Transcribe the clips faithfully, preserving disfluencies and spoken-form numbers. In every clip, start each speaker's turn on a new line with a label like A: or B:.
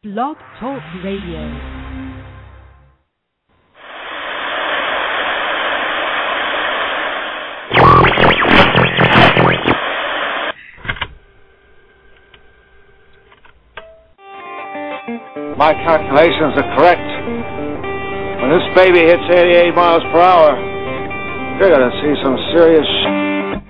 A: Blog Talk Radio.
B: My calculations are correct. When this baby hits eighty-eight miles per hour, you're gonna see some serious sh-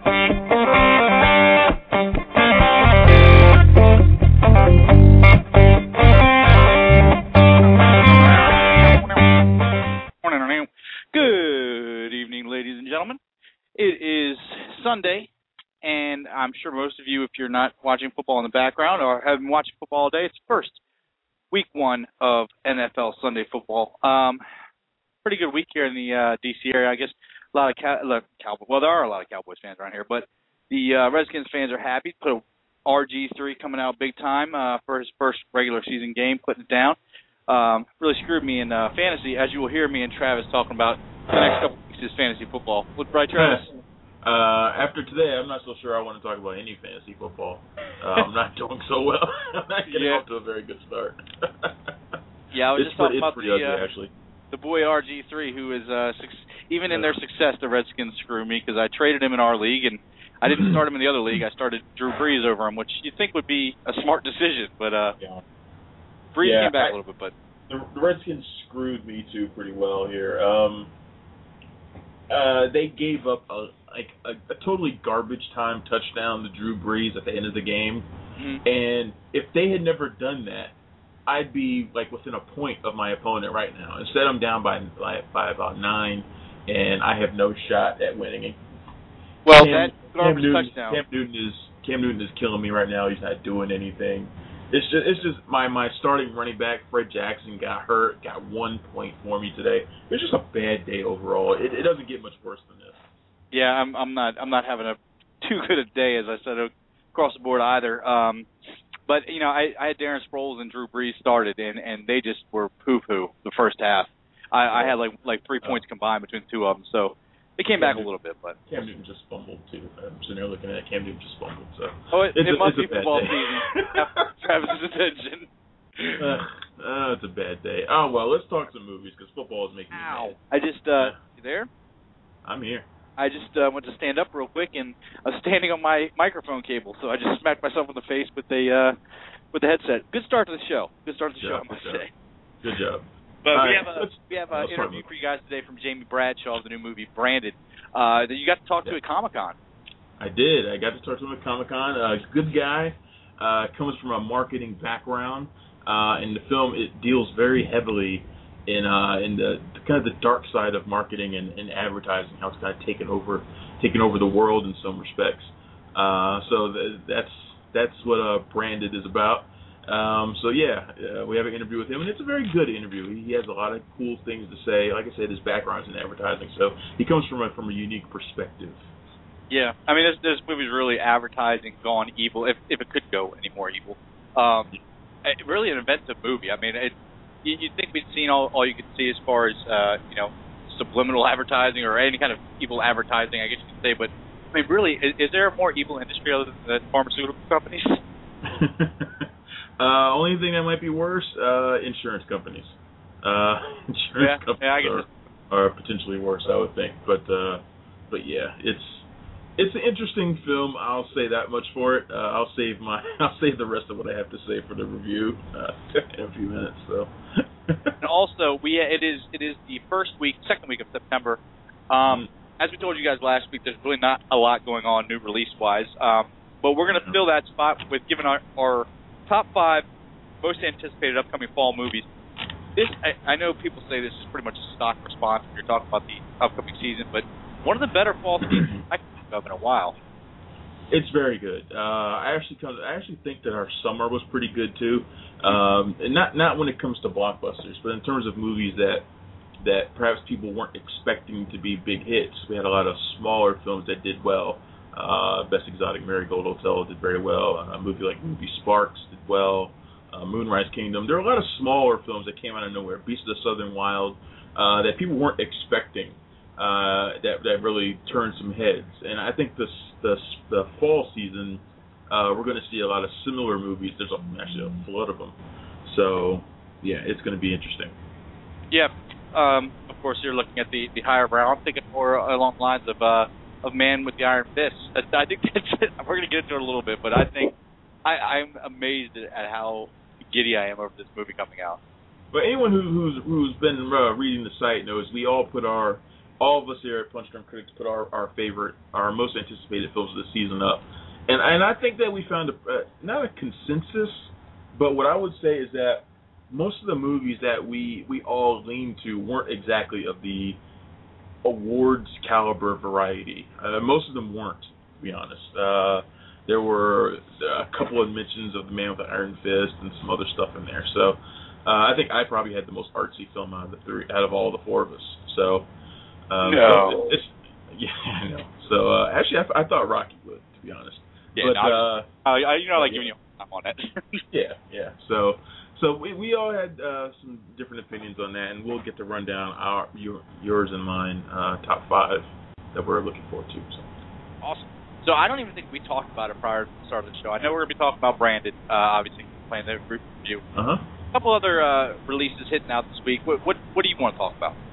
C: Good evening, ladies and gentlemen. It is Sunday, and I'm sure most of you, if you're not watching football in the background or have been watching football all day, it's the first week one of N F L Sunday football. Um, pretty good week here in the uh, D C area. I guess a lot of Cow- look, Cowboys. Well, there are a lot of Cowboys fans around here, but the uh, Redskins fans are happy. Put a R G three coming out big time uh, for his first regular season game, putting it down. Um, really screwed me in uh, fantasy, as you will hear me and Travis talking about the next couple of weeks is fantasy football. Look right, Travis.
D: Uh, after today, I'm not so sure I want to talk about any fantasy football. Uh, I'm not doing so well. I'm not getting
C: Yeah.
D: off to a very good start.
C: Yeah, I was
D: it's
C: just talking
D: pretty,
C: about
D: it's pretty
C: the,
D: ugly,
C: uh,
D: actually.
C: the boy R G three, who is uh, su- even in their success, the Redskins screw me because I traded him in our league, and I didn't start him in the other league. I started Drew Brees over him, which you'd think would be a smart decision, but uh,
D: Yeah.
C: Brees
D: Yeah,
C: came back
D: I-
C: a little bit. But
D: The, the Redskins screwed me too pretty well here. Um, uh, they gave up a like a, a totally garbage time touchdown to Drew Brees at the end of the game,
C: mm-hmm.
D: and if they had never done that, I'd be like within a point of my opponent right now. Instead, I'm down by like by about nine, and I have no shot at winning.
C: well,
D: Cam,
C: that garbage
D: Cam Newton,
C: touchdown.
D: Cam Newton is Cam Newton is killing me right now. He's not doing anything. It's just it's just my, my starting running back Fred Jackson got hurt, got one point for me today. It's just a bad day overall. It, it doesn't get much worse than this.
C: Yeah, I'm, I'm not. I'm not having a too good a day, as I said, across the board either. Um, but you know, I, I had Darren Sproles and Drew Brees started, and, and they just were poo-poo the first half. I, I had like like three points combined between the two of them, so they came back a little bit. But
D: Cam Newton just fumbled too. I'm sitting there looking at it. Cam Newton just fumbled. So
C: oh, it,
D: it's
C: it
D: a,
C: must
D: it's
C: be
D: a bad
C: football
D: day.
C: season. Travis's attention.
D: Uh, uh, it's a bad day. Oh well, let's talk some movies because football is making me
C: Ow!
D: mad.
C: I just uh, you there?
D: I'm here.
C: I just uh, went to stand up real quick, and I was standing on my microphone cable, so I just smacked myself in the face with the uh, with the headset. Good start to the show. Good start to the
D: Good
C: show,
D: job,
C: I must
D: good job.
C: say.
D: Good job.
C: But
D: All
C: we
D: right,
C: have a
D: let's-
C: we have an
D: let's talk
C: interview
D: about-
C: for you guys today from Jamie Bradshaw of the new movie Branded uh, that you got to talk to
D: Yeah.
C: at Comic-Con.
D: I did. I got to talk to him at Comic-Con. Uh, good guy. Uh, comes from a marketing background. Uh, and the film, it deals very heavily in uh, in the, the kind of the dark side of marketing and, and advertising, how it's kind of taken over taken over the world in some respects. Uh, so th- that's that's what uh, Branded is about. Um, so yeah, uh, we have an interview with him, and it's a very good interview. He has a lot of cool things to say. Like I said, his background's in advertising, so he comes from a from a unique perspective.
C: Yeah, I mean this this movie's really advertising gone evil, if if it could go any more evil. Um, it, really an inventive movie. I mean, it you, you'd think we'd seen all all you could see as far as uh, you know subliminal advertising or any kind of evil advertising, I guess you could say. But I mean, really, is, is there a more evil industry other than the pharmaceutical companies?
D: uh, only thing that might be worse, uh, insurance companies. Uh, insurance
C: Yeah,
D: companies
C: yeah, I guess
D: are, are potentially worse, I would think. But uh, but yeah, it's it's an interesting film. I'll say that much for it. Uh, I'll save my I'll save the rest of what I have to say for the review uh, in a few minutes. So.
C: And also, we it is it is the first week, second week of September. Um, as we told you guys last week, there's really not a lot going on new release-wise. Um, but we're going to fill that spot with giving our, our top five most anticipated upcoming fall movies. This I, I know people say this is pretty much a stock response when you're talking about the upcoming season, but one of the better fall seasons I can think of in a while.
D: It's very good. Uh, I actually come, I actually think that our summer was pretty good too, um, and not not when it comes to blockbusters, but in terms of movies that that perhaps people weren't expecting to be big hits. We had a lot of smaller films that did well. Uh, Best Exotic Marigold Hotel did very well. A movie like Movie Sparks did well. Uh, Moonrise Kingdom. There were a lot of smaller films that came out of nowhere. Beast of the Southern Wild uh, that people weren't expecting. Uh, that that really turned some heads, and I think this the the fall season uh, we're going to see a lot of similar movies. There's a, actually a flood of them. So, yeah, it's going to be interesting.
C: Yeah. Um, of course, you're looking at the, the higher brow. I'm thinking more along the lines of uh, of Man with the Iron Fist. I, I think that's it. We're going to get into it a little bit, but I think I, I'm amazed at how giddy I am over this movie coming out.
D: But anyone who, who's who's been uh, reading the site knows we all put our, all of us here at Punch Drunk Critics put our, our favorite, our most anticipated films of the season up. And and I think that we found a, uh, not a consensus, but what I would say is that most of the movies that we, we all leaned to weren't exactly of the awards caliber variety. Uh, most of them weren't, to be honest. Uh, there were a couple of mentions of The Man with the Iron Fist and some other stuff in there. So uh, I think I probably had the most artsy film out of the three, out of all the four of us. So um,
C: no.
D: it's, yeah, I know. So uh, actually, I, I thought Rocky would, to be honest.
C: Yeah,
D: but,
C: no,
D: uh,
C: I, you know, like
D: yeah.
C: giving you time on that.
D: yeah, yeah. So. So we we all had uh, some different opinions on that, and we'll get to run down our your, yours and mine uh, top five that we're looking forward to. So.
C: Awesome. So I don't even think we talked about it prior to the start of the show. I know we're going to be talking about Brandon, uh, obviously playing the group review.
D: Uh huh.
C: A couple other uh, releases hitting out this week. What, what what do you want to talk about?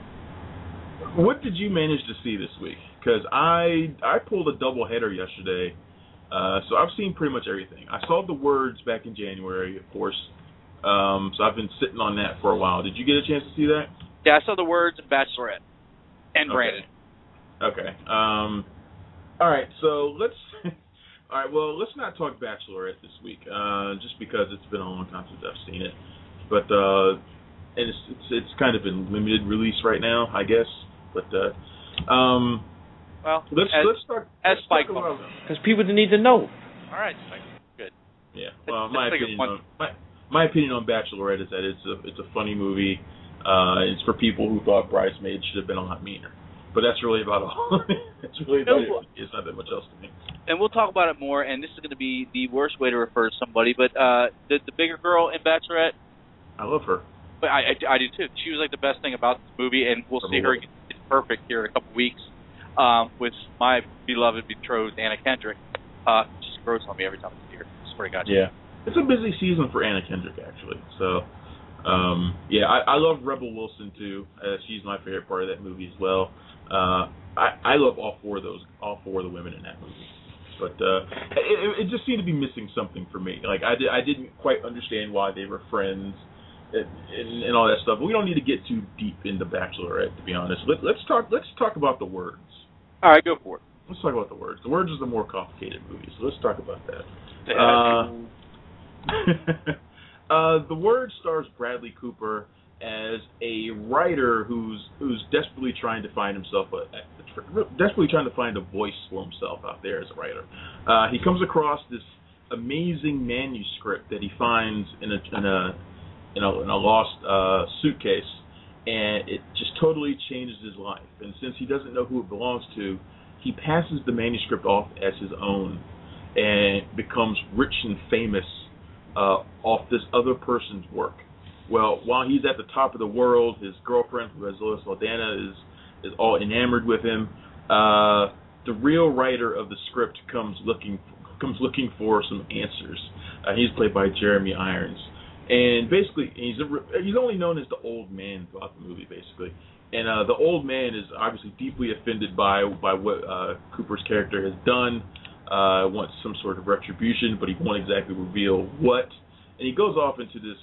D: What did you manage to see this week? Because I I pulled a double header yesterday, uh, so I've seen pretty much everything. I saw The Words back in January, of course. Um, so I've been sitting on that for a while. Did you get a chance to see that?
C: Yeah, I saw The Words and Bachelorette. And
D: okay.
C: Brandon.
D: Okay. Um, all right, so let's... all right, well, let's not talk Bachelorette this week, uh, just because it's been a long time since I've seen it. But, uh, and it's, it's it's kind of in limited release right now, I guess. But, uh, um...
C: Well,
D: let's,
C: as,
D: let's talk...
C: As
D: let's
C: Spike
D: talk about...
E: Because people need to know.
C: All right, Spike. Good.
D: Yeah, well,
C: That's,
D: my
C: that's
D: opinion
C: like
D: on... My, My opinion on Bachelorette is that it's a it's a funny movie. Uh, it's for people who thought Bridesmaids should have been a lot meaner. But that's really about all. That's really about it. It's not that much else to me.
C: And we'll talk about it more. And this is going to be the worst way to refer to somebody, but uh, the the bigger girl in Bachelorette.
D: I love her.
C: But I, I, I do too. She was like the best thing about this movie, and we'll see her get perfect here in a couple weeks um, with my beloved betrothed Anna Kendrick. Uh, just grows on me every time I see her. I swear to God.
D: Yeah. It's a busy season for Anna Kendrick, actually. So, um, yeah, I, I love Rebel Wilson too. Uh, she's my favorite part of that movie as well. Uh, I, I love all four of those, all four of the women in that movie. But uh, it, it just seemed to be missing something for me. Like I, did, I didn't quite understand why they were friends and, and, and all that stuff. But we don't need to get too deep into Bachelorette, to be honest. Let, let's talk. Let's talk about The Words.
C: All right, go for it.
D: Let's talk about The Words. The Words is the more complicated movie, so let's talk about that.
C: Yeah.
D: Uh, uh, The Word stars Bradley Cooper as a writer who's who's desperately trying to find himself a, a desperately trying to find a voice for himself out there as a writer. Uh, he comes across this amazing manuscript that he finds in a in a in a, in a lost uh, suitcase, and it just totally changes his life. And since he doesn't know who it belongs to, he passes the manuscript off as his own and becomes rich and famous Uh, off this other person's work. Well, while he's at the top of the world, his girlfriend, who has Zoe Saldana, is is all enamored with him. Uh, the real writer of the script comes looking comes looking for some answers. Uh, he's played by Jeremy Irons, and basically he's a, he's only known as the old man throughout the movie, basically. And uh, the old man is obviously deeply offended by by what uh, Cooper's character has done. Uh, wants some sort of retribution, but he won't exactly reveal what. And he goes off into this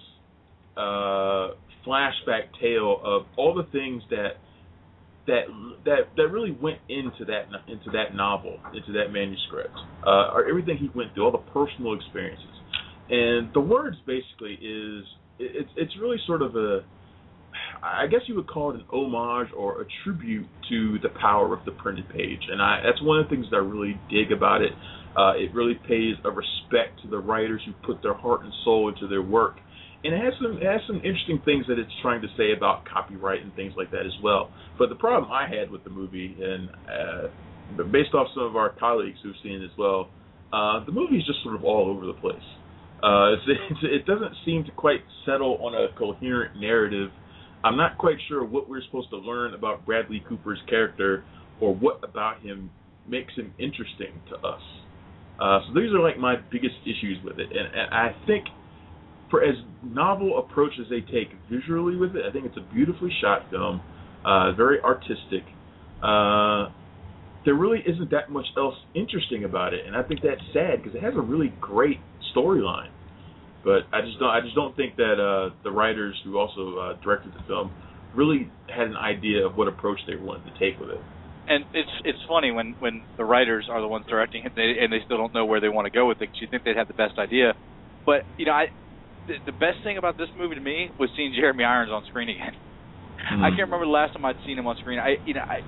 D: uh, flashback tale of all the things that that that that really went into that into that novel, into that manuscript, uh, or everything he went through, all the personal experiences. And The Words basically is it's it's really sort of a, I guess you would call it an homage or a tribute to the power of the printed page. And I, that's one of the things that I really dig about it. Uh, it really pays a respect to the writers who put their heart and soul into their work. And it has some it has some interesting things that it's trying to say about copyright and things like that as well. But the problem I had with the movie, and uh, based off some of our colleagues who've seen it as well, uh, the movie is just sort of all over the place. Uh, it's, it's, it doesn't seem to quite settle on a coherent narrative. I'm not quite sure what we're supposed to learn about Bradley Cooper's character or what about him makes him interesting to us. Uh, so these are like my biggest issues with it. And, and I think for as novel approach as they take visually with it, I think it's a beautifully shot film, uh, very artistic. Uh, there really isn't that much else interesting about it, and I think that's sad because it has a really great storyline. But I just don't. I just don't think that uh, the writers who also uh, directed the film really had an idea of what approach they wanted to take with it.
C: And it's it's funny when, when the writers are the ones directing it, they, and they still don't know where they want to go with it. Because you think they'd have the best idea, but you know, I the, the best thing about this movie to me was seeing Jeremy Irons on screen again. Mm. I can't remember the last time I'd seen him on screen. I you know I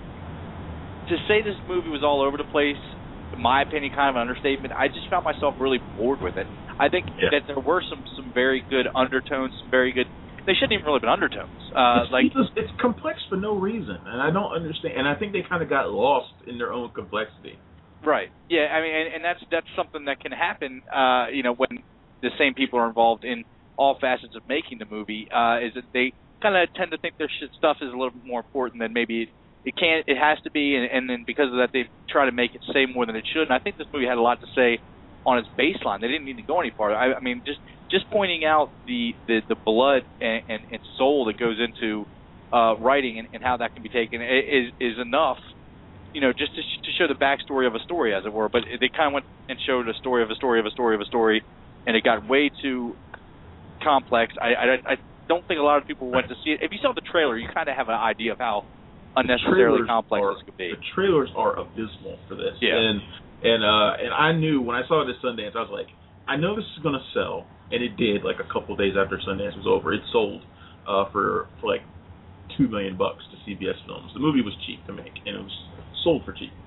C: to say this movie was all over the place, in my opinion, kind of an understatement. I just found myself really bored with it. I think yeah. that there were some, some very good undertones, some very good. They shouldn't even really have been undertones. Uh,
D: it's,
C: like
D: it's, it's complex for no reason, and I don't understand. And I think they kind of got lost in their own complexity.
C: Right. Yeah. I mean, and, and that's that's something that can happen. Uh, you know, when the same people are involved in all facets of making the movie, uh, is that they kind of tend to think their shit stuff is a little bit more important than maybe it, it can. It has to be, and, and then because of that, they try to make it say more than it should. And I think this movie had a lot to say on its baseline. They didn't need to go any farther. I, I mean, just just pointing out the, the, the blood and, and, and soul that goes into uh, writing and, and how that can be taken is is enough, you know, just to, sh- to show the backstory of a story, as it were. But they kind of went and showed a story of a story of a story of a story, and it got way too complex. I, I, I don't think a lot of people went to see it. If you saw the trailer, you kind of have an idea of how unnecessarily complex
D: are,
C: this could be.
D: The trailers are abysmal for this.
C: Yeah.
D: And And uh, and I knew when I saw it at Sundance, I was like, I know this is going to sell, and it did. Like a couple of days after Sundance was over, it sold uh, for for like two million bucks to C B S Films. The movie was cheap to make, and it was sold for cheap.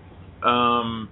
D: Um,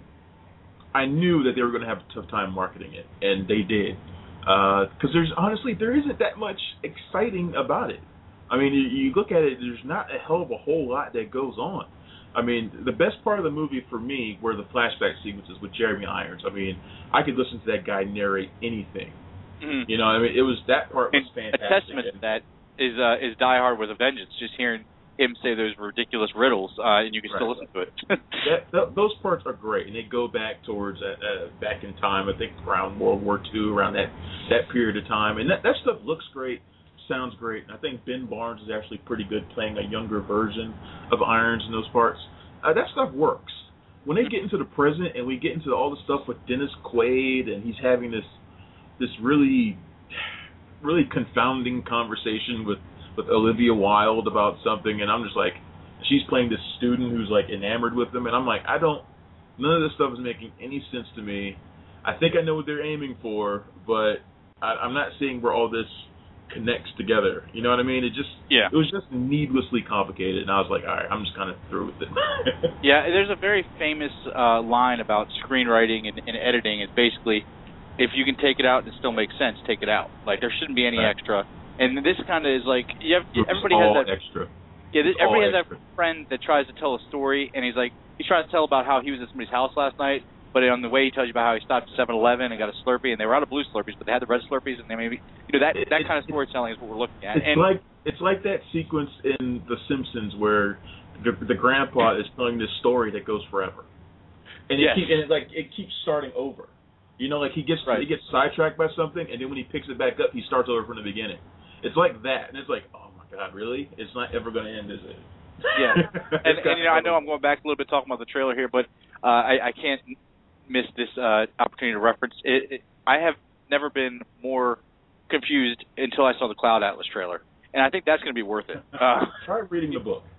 D: I knew that they were going to have a tough time marketing it, and they did. Because uh, there's honestly there isn't that much exciting about it. I mean, you, you look at it, there's not a hell of a whole lot that goes on. I mean, the best part of the movie for me were the flashback sequences with Jeremy Irons. I mean, I could listen to that guy narrate anything.
C: Mm-hmm.
D: You know, I mean, it was that part was
C: and
D: fantastic.
C: A testament to that is uh, is Die Hard with a Vengeance. Just hearing him say those ridiculous riddles, uh, and you can
D: right.
C: still listen to it.
D: that, th- those parts are great, and they go back towards uh, uh, back in time. I think around World War Two, around that that period of time, and that that stuff looks great. Sounds great. I think Ben Barnes is actually pretty good playing a younger version of Irons in those parts. Uh, that stuff works. When they get into the present and we get into all the stuff with Dennis Quaid and he's having this this really really confounding conversation with, with Olivia Wilde about something, and I'm just like, she's playing this student who's like enamored with him, and I'm like, I don't, none of this stuff is making any sense to me. I think I know what they're aiming for, but I, I'm not seeing where all this connects together. You know what I mean? It just
C: yeah.
D: It was just needlessly complicated, and I was like, all right, I'm just kind of through with it.
C: Yeah, there's a very famous uh, line about screenwriting and, and editing. It's basically, if you can take it out and it still makes sense, take it out. Like, there shouldn't be any right. extra. And this kind of is like, you have, everybody
D: all
C: has that
D: extra.
C: Yeah, this, everybody has
D: extra.
C: that friend that tries to tell a story, and he's like, he's trying to tell about how he was at somebody's house last night. But on the way, he tells you about how he stopped at seven eleven and got a Slurpee, and they were out of blue Slurpees, but they had the red Slurpees, and they maybe, you know, that that kind of storytelling is what we're looking at.
D: It's
C: and,
D: like it's like that sequence in The Simpsons where the, the grandpa is telling this story that goes forever, and
C: yes.
D: it keep, and it, like it keeps starting over. You know, like he gets
C: right.
D: he gets sidetracked by something, and then when he picks it back up, he starts over from the beginning. It's like that, and it's like, oh my god, really? It's not ever going to end, is it?
C: Yeah, and, and you know, I know I'm going back a little bit talking about the trailer here, but uh, I, I can't miss this uh, opportunity to reference it, it. I have never been more confused until I saw the Cloud Atlas trailer, and I think that's going to be worth it. Uh,
D: Try reading the book.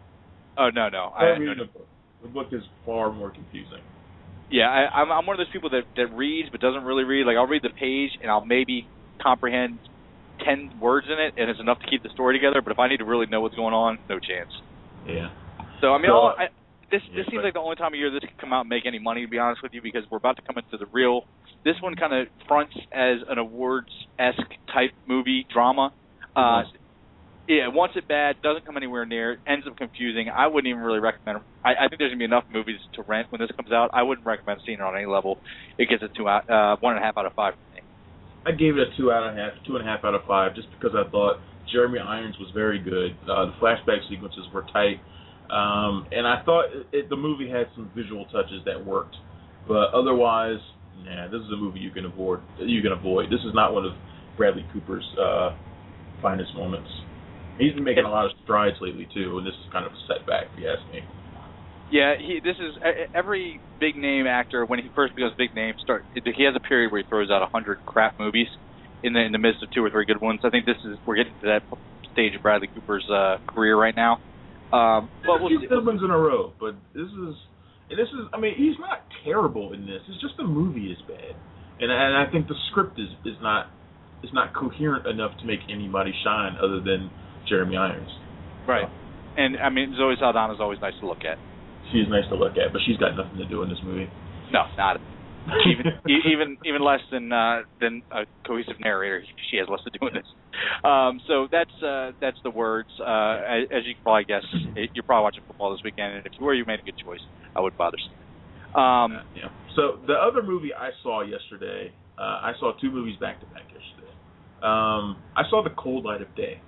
C: Oh no, no,
D: Try
C: I,
D: reading
C: no,
D: the book. The book is far more confusing.
C: Yeah, I, I'm, I'm one of those people that, that reads but doesn't really read. Like, I'll read the page and I'll maybe comprehend ten words in it, and it's enough to keep the story together. But if I need to really know what's going on, no chance.
D: Yeah.
C: So I mean,
D: so,
C: all, I, this
D: yeah,
C: this seems
D: but,
C: like the only time of year this can come out and make any money. To be honest with you, because we're about to come into the real. This one kind of fronts as an awards-esque type movie drama. Uh, yeah, wants it bad, doesn't come anywhere near it, ends up confusing. I wouldn't even really recommend it. I, I think there's going to be enough movies to rent when this comes out. I wouldn't recommend seeing it on any level. It gets a two out, uh, one and a half out of five for me.
D: I gave it a two out of half, two and a half out of five, just because I thought Jeremy Irons was very good. Uh, the flashback sequences were tight, um, and I thought it, it, the movie had some visual touches that worked. But otherwise, nah, this is a movie you can avoid. You can avoid. This is not one of Bradley Cooper's uh, finest moments. He's been making a lot of strides lately too, and this is kind of a setback, if you ask me.
C: Yeah, he. This is every big name actor when he first becomes a big name. Start. He has a period where he throws out a hundred crap movies in the in the midst of two or three good ones. I think this is we're getting to that stage of Bradley Cooper's uh, career right now. Um, but we'll
D: a few
C: see.
D: good ones in a row, but this is this is. I mean, he's not terrible in this. It's just the movie is bad, and and I think the script is is not is not coherent enough to make anybody shine other than Jeremy Irons.
C: Right, so. And I mean, Zoe Saldana is always nice to look at.
D: She's nice to look at, but she's got nothing to do in this movie.
C: No, not even even even less than uh, than a cohesive narrator. She has less to do in this. Um, so that's uh, that's the words. Uh, as, as you can probably guess, you're probably watching football this weekend, and if you were, you made a good choice. I wouldn't bother. Um,
D: uh, yeah. So the other movie I saw yesterday, uh, I saw two movies back to back yesterday. Um, I saw The Cold Light of Day.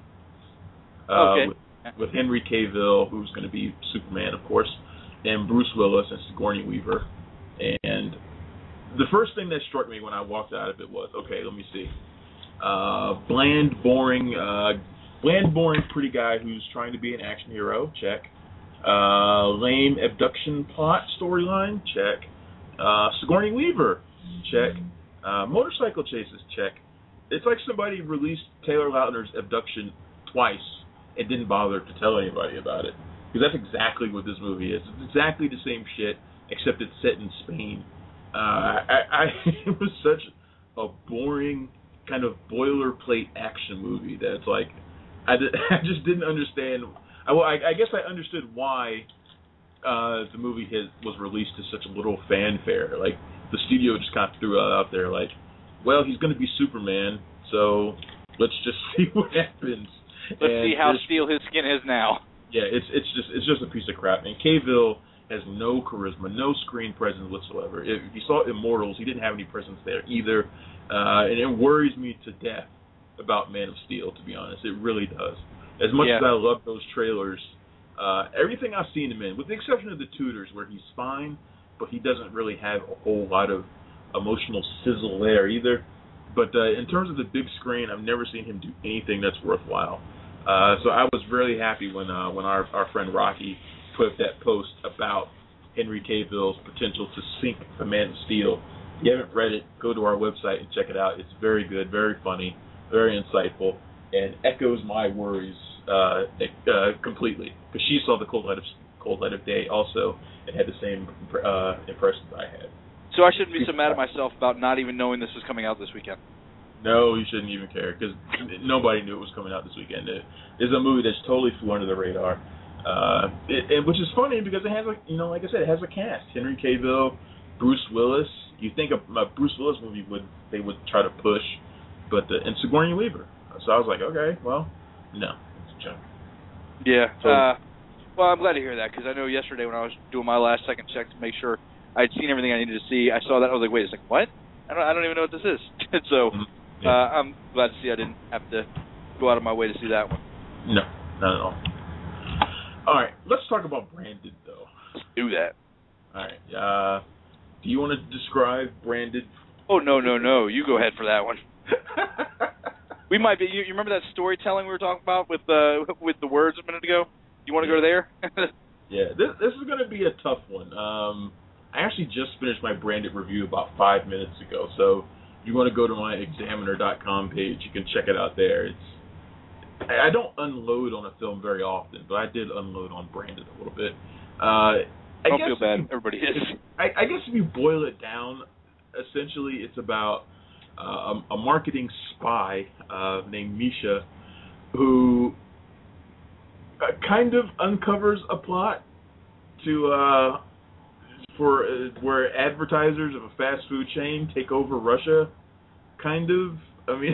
D: Uh,
C: okay.
D: With, with Henry Cavill, who's going to be Superman, of course, and Bruce Willis and Sigourney Weaver. And the first thing that struck me when I walked out of it was, okay, let me see. Uh, bland, boring, uh, bland, boring, pretty guy who's trying to be an action hero, check. Uh, lame abduction plot storyline, check. Uh, Sigourney Weaver, check. Uh, motorcycle chases, check. It's like somebody released Taylor Lautner's Abduction twice and didn't bother to tell anybody about it. Because that's exactly what this movie is. It's exactly the same shit, except it's set in Spain. Uh, I, I it was such a boring kind of boilerplate action movie that it's like I, did, I just didn't understand. I, well, I, I guess I understood why uh, the movie has, was released to such a little fanfare. Like the studio just kind of threw it out there, like, well, he's going to be Superman, so let's just see what happens.
C: Let's
D: and
C: see how steel his skin is now.
D: Yeah, it's it's just it's just a piece of crap. And Cavill has no charisma, no screen presence whatsoever. If you saw Immortals, he didn't have any presence there either, uh, and it worries me to death about Man of Steel. To be honest, it really does. As much
C: yeah.
D: as I love those trailers, uh, everything I've seen him in, with the exception of the Tudors, where he's fine, but he doesn't really have a whole lot of emotional sizzle there either. But uh, in terms of the big screen, I've never seen him do anything that's worthwhile. Uh, so I was really happy when uh, when our, our friend Rocky put up that post about Henry Cavill's potential to sink the Man of Steel. If you haven't read it, go to our website and check it out. It's very good, very funny, very insightful, and echoes my worries uh, uh, completely. Because she saw the Cold Light of Cold Light of Day also and had the same uh, impressions I had.
C: So I shouldn't be so mad at myself about not even knowing this was coming out this weekend.
D: No, you shouldn't even care, because nobody knew it was coming out this weekend. It is a movie that's totally flew under the radar, uh, it, it, which is funny because it has, a, you know, like I said, it has a cast: Henry Cavill, Bruce Willis. You think a, a Bruce Willis movie would they would try to push, but the, and Sigourney Weaver. So I was like, okay, well, no, it's a joke.
C: Yeah.
D: So,
C: uh, well, I'm glad to hear that because I know yesterday when I was doing my last second check to make sure I'd seen everything I needed to see, I saw that I was like, wait a second, what? I don't, I don't even know what this is. so.
D: Mm-hmm.
C: Uh, I'm glad to see I didn't have to go out of my way to see that one.
D: No, not at all. All right, let's talk about Branded, though.
C: Let's do that.
D: All right. Uh, do you want to describe Branded?
C: Oh, no, no, no. You go ahead for that one. we might be. You, you remember that storytelling we were talking about with, uh, with the words a minute ago? You want to go there?
D: yeah, this, this is going to be a tough one. Um, I actually just finished my Branded review about five minutes ago, so if you want to go to my examiner dot com page, you can check it out there. It's I don't unload on a film very often, but I did unload on Branded a little bit. Uh, I
C: don't
D: guess
C: feel bad.
D: You,
C: Everybody is.
D: I, I guess if you boil it down, essentially it's about uh, a, a marketing spy uh, named Misha who uh, kind of uncovers a plot to uh, for uh, where advertisers of a fast food chain take over Russia. Kind of. I mean,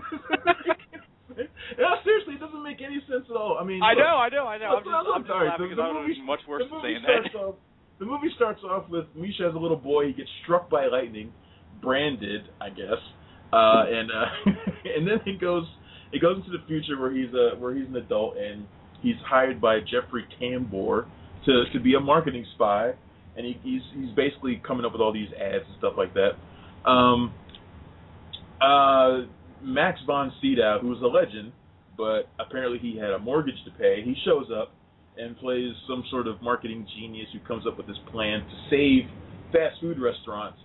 D: no, seriously, it doesn't make any sense at all. I mean,
C: I
D: look,
C: know, I know, I know.
D: Look,
C: I'm just,
D: look,
C: I'm just
D: sorry,
C: laughing
D: the,
C: because
D: the
C: I don't
D: movie,
C: know much worse
D: the
C: than
D: movie
C: saying
D: starts
C: that.
D: Off, the movie starts off with Misha as a little boy. He gets struck by lightning, branded, I guess, uh, and uh, and then it goes it goes into the future where he's a where he's an adult and he's hired by Jeffrey Tambor to to be a marketing spy, and he, he's he's basically coming up with all these ads and stuff like that. Um, uh, Max von Sydow, who's a legend, but apparently he had a mortgage to pay, he shows up and plays some sort of marketing genius who comes up with this plan to save fast food restaurants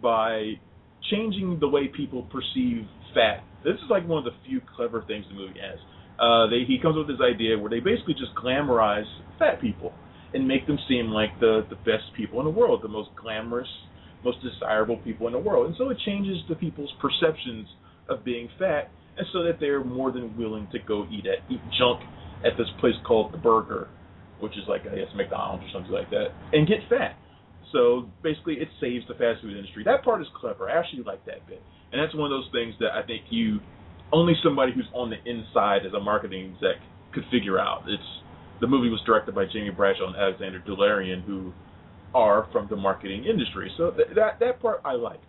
D: by changing the way people perceive fat. This is like one of the few clever things the movie has. Uh, they, he comes up with this idea where they basically just glamorize fat people and make them seem like the, the best people in the world, the most glamorous, most desirable people in the world. And so it changes the people's perceptions of being fat, and so that they're more than willing to go eat at eat junk at this place called The Burger, which is like, I guess, McDonald's or something like that, and get fat. So basically it saves the fast food industry. That part is clever. I actually like that bit. And that's one of those things that I think you, only somebody who's on the inside as a marketing exec could figure out. It's The movie was directed by Jamie Bradshaw and Alexander Dularian, who are from the marketing industry. So th- that that part I liked.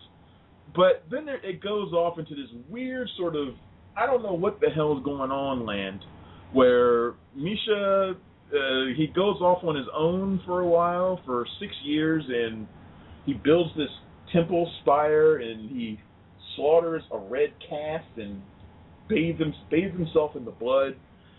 D: But then there, it goes off into this weird sort of, I don't know what the hell is going on land, where Misha, uh, he goes off on his own for a while, for six years, and he builds this temple spire, and he slaughters a red calf and bathes, him, bathes himself in the blood,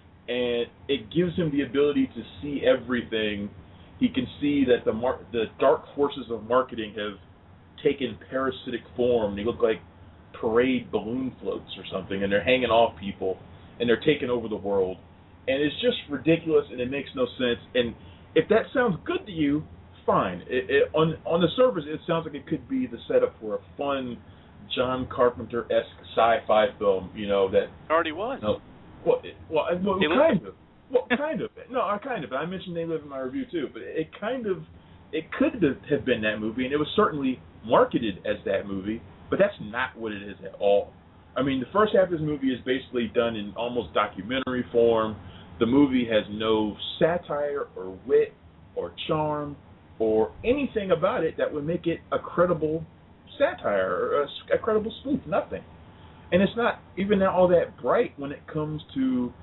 D: and it gives him the ability to see everything. He can see that the mar- the dark forces of marketing have taken parasitic form. They look like parade balloon floats or something, and they're hanging off people, and they're taking over the world. And it's just ridiculous, and it makes no sense. And if that sounds good to you, fine. It, it, on on the surface, it sounds like it could be the setup for a fun John Carpenter-esque sci-fi film, you know, that...
C: It already was.
D: You know, well, it, well, well kind of. Well, kind of. No, I kind of. I mentioned They Live in my review, too, but it kind of... It could have been that movie, and it was certainly marketed as that movie, but that's not what it is at all. I mean, the first half of this movie is basically done in almost documentary form. The movie has no satire or wit or charm or anything about it that would make it a credible satire or a, a credible spoof. Nothing. And it's not even all that bright when it comes to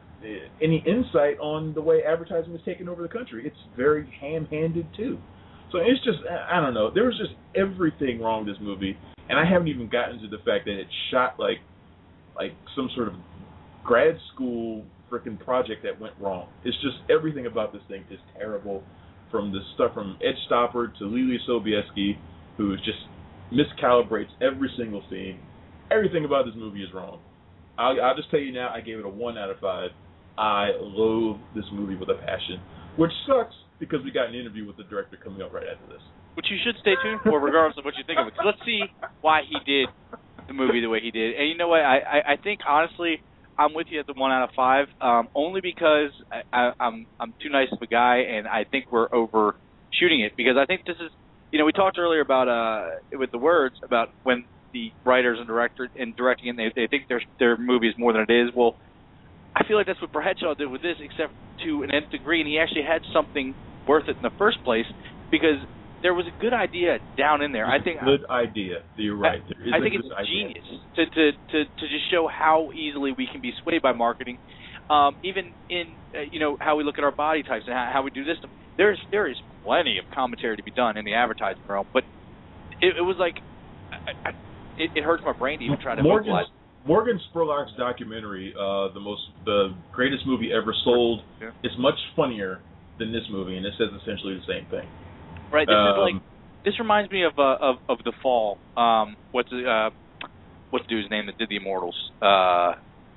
D: any insight on the way advertising is taking over the country. It's very ham-handed, too. So it's just, I don't know. There was just everything wrong with this movie, and I haven't even gotten to the fact that it's shot like like some sort of grad school freaking project that went wrong. It's just everything about this thing is terrible, from the stuff from Ed Stoppard to Lily Sobieski, who just miscalibrates every single scene. Everything about this movie is wrong. I'll, I'll just tell you now, I gave it a one out of five. I loathe this movie with a passion, which sucks because we got an interview with the director coming up right after this.
C: Which you should stay tuned for, regardless of what you think of it. Because let's see why he did the movie the way he did. And you know what? I, I, I think, honestly, I'm with you at the one out of five, um, only because I, I, I'm I'm too nice of a guy, and I think we're overshooting it. Because I think this is, you know, we talked earlier about, uh, with the words, about when the writers and director and directing it, they, they think their their movie is more than it is. Well, I feel like that's what Bradshaw did with this, except to an nth degree, and he actually had something worth it in the first place, because there was a good idea down in there.
D: It's
C: I think
D: a good idea. You're right. There is
C: I think
D: a
C: it's
D: good idea.
C: genius to, to to to just show how easily we can be swayed by marketing, um, even in uh, you know how we look at our body types and how, how we do this stuff. There's there is plenty of commentary to be done in the advertising realm, but it, it was like I, I, it, it hurts my brain to even try to
D: Morgan
C: vocalize.
D: Morgan Spurlock's documentary, uh, the most the greatest movie ever sold,
C: yeah.
D: is much funnier than this movie, and it says essentially the same thing.
C: Right. This
D: um,
C: is like this reminds me of uh, of of The Fall. Um, what's the, uh, what's the dude's name that did The Immortals? Uh,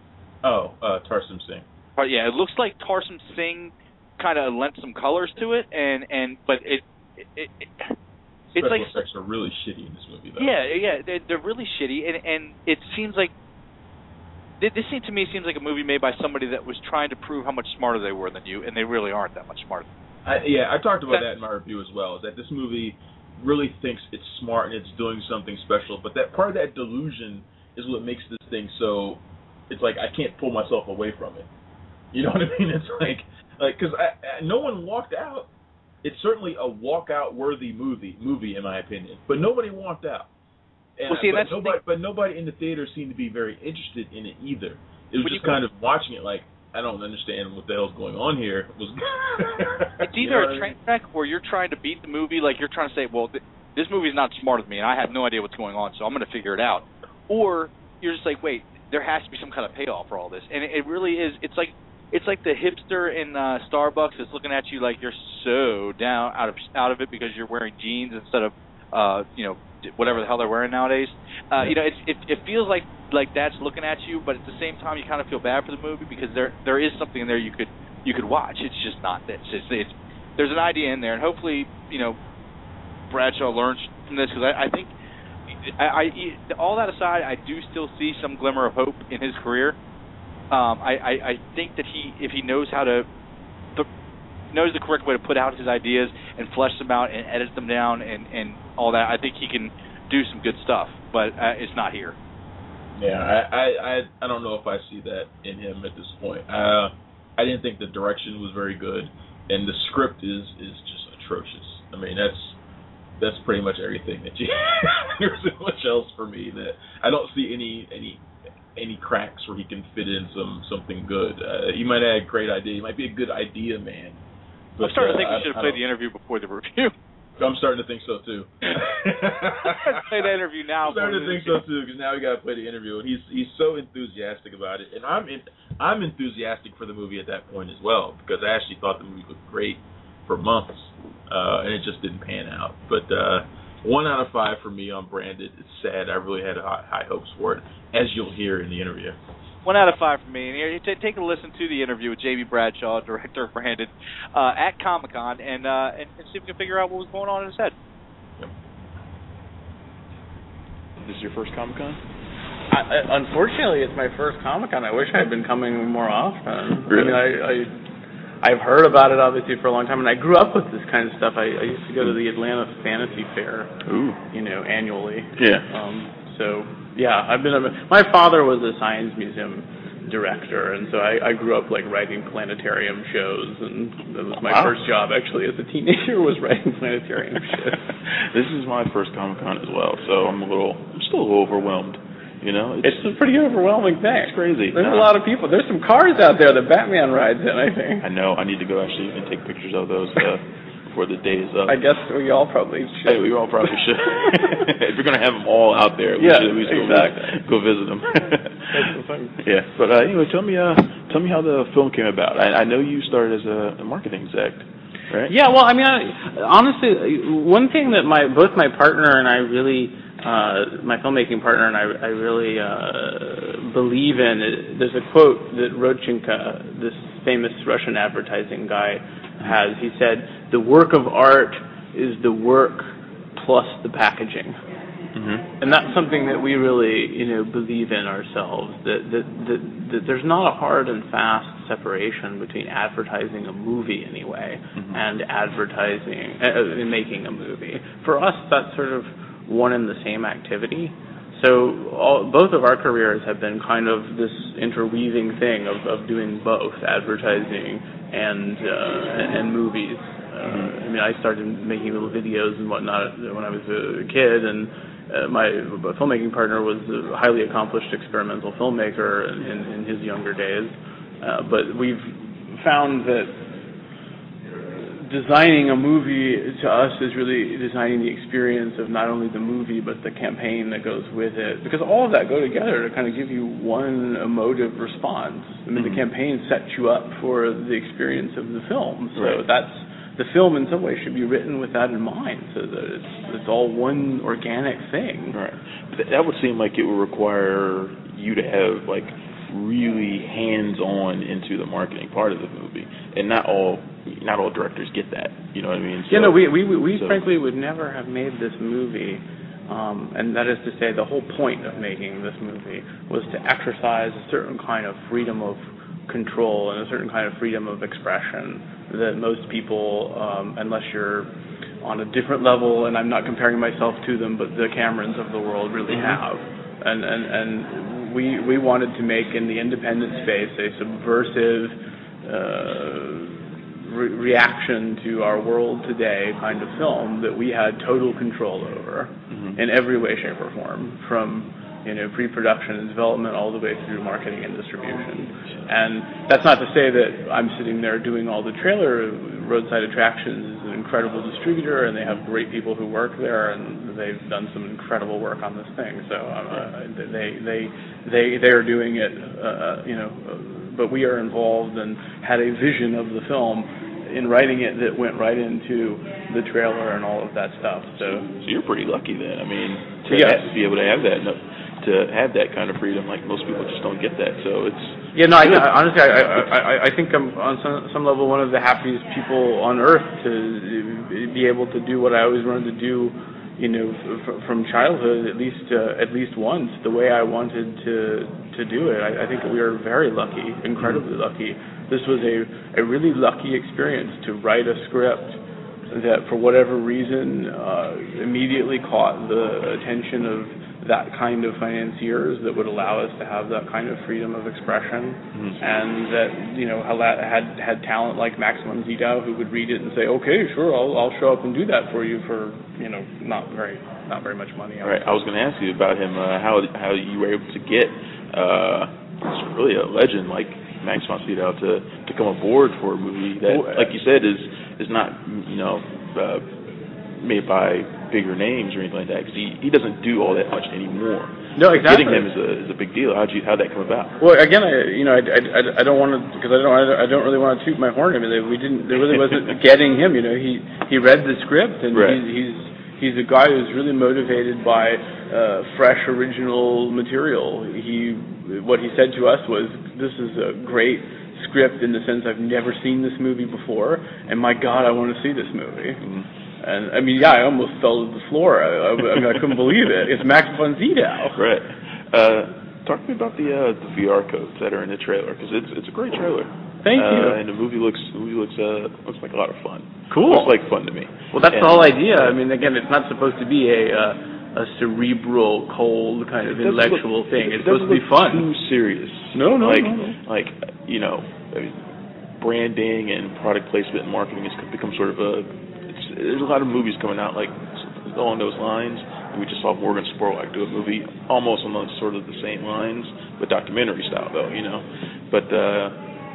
D: oh, uh, Tarsem Singh.
C: But yeah, it looks like Tarsem Singh kind of lent some colors to it, and, and but it it, it, it it's
D: Special
C: like
D: effects are really shitty in this movie, though.
C: Yeah, yeah, they're, they're really shitty, and and it seems like this scene to me seems like a movie made by somebody that was trying to prove how much smarter they were than you, and they really aren't that much smarter.
D: I, yeah, I talked about
C: that,
D: that in my review as well, is that this movie really thinks it's smart and it's doing something special, but that part of that delusion is what makes this thing so, it's like I can't pull myself away from it. You know what I mean? It's like, like because I, I, no one walked out. It's certainly a walk-out-worthy movie, movie in my opinion, but nobody walked out. And,
C: well, see,
D: but,
C: that's
D: nobody,
C: the
D: but nobody in the theater seemed to be very interested in it either. It was
C: Would
D: just
C: you,
D: kind of watching it like, I don't understand what the hell's going on here. It was
C: it's either
D: you know
C: a train wreck where you're trying to beat the movie, like you're trying to say, well, th- this movie's not smarter than me, and I have no idea what's going on, so I'm going to figure it out. Or you're just like, wait, there has to be some kind of payoff for all this, and it, it really is. It's like it's like the hipster in uh, Starbucks that's looking at you like you're so down out of out of it because you're wearing jeans instead of uh, you know whatever the hell they're wearing nowadays. Uh, you know, it's, it it feels like like that's looking at you, but at the same time you kind of feel bad for the movie because there there is something in there you could you could watch. It's just not this. It's, it's there's an idea in there, and hopefully you know Bradshaw learns from this because I, I think. I, I, all that aside, I do still see some glimmer of hope in his career. Um, I, I, I think that he, if he knows how to, th- knows the correct way to put out his ideas and flesh them out and edit them down and, and all that, I think he can do some good stuff. But uh, it's not here.
D: Yeah, I, I, I, I don't know if I see that in him at this point. Uh, I didn't think the direction was very good, and the script is, is just atrocious. I mean, that's. That's pretty much everything that you. There's so much else for me that I don't see any any any cracks where he can fit in some something good. Uh, he might have a great idea. He might be a good idea man. But,
C: I'm starting
D: uh,
C: to think we should have played
D: I
C: the interview before the review.
D: I'm starting to think so too.
C: Play the interview now.
D: I'm starting to think so too because now we got to play the interview, and he's he's so enthusiastic about it, and I'm in, I'm enthusiastic for the movie at that point as well because I actually thought the movie looked great for months. Uh, and it just didn't pan out. But uh, one out of five for me on Branded. It's sad. I really had high, high hopes for it, as you'll hear in the interview.
C: One out of five for me. And here, t- take a listen to the interview with Jamie Bradshaw, director of Branded, uh, at Comic-Con, and, uh, and and see if we can figure out what was going on in his head.
D: Yep.
E: This is your first Comic-Con?
F: I, I, unfortunately, it's my first Comic-Con. I wish I had been coming more often.
E: Really?
F: I mean, I... I I've heard about it obviously for a long time, and I grew up with this kind of stuff. I, I used to go to the Atlanta Fantasy Fair,
E: Ooh.
F: you know, annually.
E: Yeah.
F: Um, so yeah, I've been. A, my father was a science museum director, and so I, I grew up like writing planetarium shows, and that was my
E: Wow.
F: first job actually as a teenager was writing planetarium shows.
E: This is my first Comic-Con as well, so I'm a little, I'm still a little overwhelmed. You know,
F: it's, it's a pretty overwhelming thing.
E: It's crazy.
F: There's
E: no.
F: a lot of people. There's some cars out there that Batman rides in, I think.
E: I know. I need to go actually and take pictures of those uh, before the day is up.
F: I guess we all probably should.
E: Hey, we all probably should. If we're gonna have them all out there, we
F: yeah,
E: should at least
F: exactly.
E: go, go visit them.
F: That's the thing.
E: Yeah, but uh, anyway, tell me, uh, tell me how the film came about. I, I know you started as a, a marketing exec, right?
F: Yeah, well, I mean, I, honestly, one thing that my both my partner and I really. Uh, my filmmaking partner and I, I really uh, believe in it. There's a quote that Rodchenko, this famous Russian advertising guy, has. He said, "The work of art is the work plus the packaging."
E: Mm-hmm.
F: And that's something that we really, you know, believe in ourselves. That that, that that there's not a hard and fast separation between advertising a movie anyway
E: mm-hmm.
F: and advertising uh, and making a movie. For us, that's sort of one and the same activity. So all, both of our careers have been kind of this interweaving thing of, of doing both advertising and uh, and movies. Uh, I mean, I started making little videos and whatnot when I was a kid, and uh, my filmmaking partner was a highly accomplished experimental filmmaker in, in, in his younger days. Uh, but we've found that designing a movie to us is really designing the experience of not only the movie but the campaign that goes with it, because all of that go together to kind of give you one emotive response. I mean,
E: mm-hmm.
F: the campaign sets you up for the experience of the film, so
E: right.
F: that's the film in some way should be written with that in mind, so that it's it's all one organic thing.
E: Right. But that would seem like it would require you to have like really hands-on into the marketing part of the movie, and not all not all directors get that. You know what I mean? So,
F: you know, we we we
E: so.
F: frankly would never have made this movie, um, and that is to say, the whole point of making this movie was to exercise a certain kind of freedom of control and a certain kind of freedom of expression that most people, um, unless you're on a different level, and I'm not comparing myself to them, but the Camerons of the world really
E: mm-hmm.
F: have, and and and we we wanted to make in the independent space a subversive uh, re- reaction to our world today kind of film that we had total control over mm-hmm. in every way, shape, or form, from you know pre-production and development all the way through marketing and distribution. And that's not to say that I'm sitting there doing all the trailer Roadside Attractions is an incredible distributor, and they have great people who work there, and they've done some incredible work on this thing. So uh, they they they they are doing it, uh, you know. But we are involved and had a vision of the film in writing it that went right into the trailer and all of that stuff. So,
E: so you're pretty lucky then. I mean, to,
F: yes.
E: have, to be able to have that, to have that kind of freedom, like most people just don't get that. So it's
F: yeah. No, I, I, honestly, I, I I think I'm on some some level one of the happiest people on earth to be able to do what I always wanted to do. You know, f- from childhood, at least uh, at least once, the way I wanted to to do it. I, I think we are very lucky, incredibly lucky. This was a, a really lucky experience to write a script that, for whatever reason, uh, immediately caught the attention of that kind of financiers that would allow us to have that kind of freedom of expression, mm-hmm. and that, you know, had had talent like Max von Sydow who would read it and say, okay, sure, I'll I'll show up and do that for you for, you know, not very not very much money.
E: Right. I was going to ask you about him, uh, how how you were able to get uh, really a legend like Max von Sydow to to come aboard for a movie that, well, like you said, is is not, you know, uh, made by bigger names or anything like that, because he, he doesn't do all that much anymore.
F: No, exactly.
E: Getting him is a is a big deal. How'd you how'd that come about?
F: Well, again, I you know I, I, I don't want to, because I don't I don't really want to toot my horn. I mean, we didn't there really wasn't getting him. You know, he he read the script, and right. he's he's he's a guy who's really motivated by uh, fresh, original material. He what he said to us was, "This is a great script in the sense I've never seen this movie before, and my God, I want to see this movie." Mm-hmm. And I mean, yeah, I almost fell to the floor. I, I, I mean, I couldn't believe it. It's Max von Sydow.
E: Right. Uh, talk to me about the uh, the V R codes that are in the trailer, because it's it's a great trailer.
F: Thank
E: uh,
F: you.
E: And the movie looks the movie looks uh looks like a lot of fun.
F: Cool.
E: Looks like fun to me.
F: Well, that's
E: and,
F: the whole idea. I mean, again, it's not supposed to be a uh, a cerebral, cold kind of intellectual
E: look,
F: thing.
E: It
F: it's supposed to be fun.
E: Too serious.
F: No, no,
E: like,
F: no, no.
E: Like you know, I mean, branding and product placement and marketing has become sort of a there's a lot of movies coming out like along those lines. We just saw Morgan Spurlock do a movie almost on sort of the same lines, but documentary style though, you know. But uh,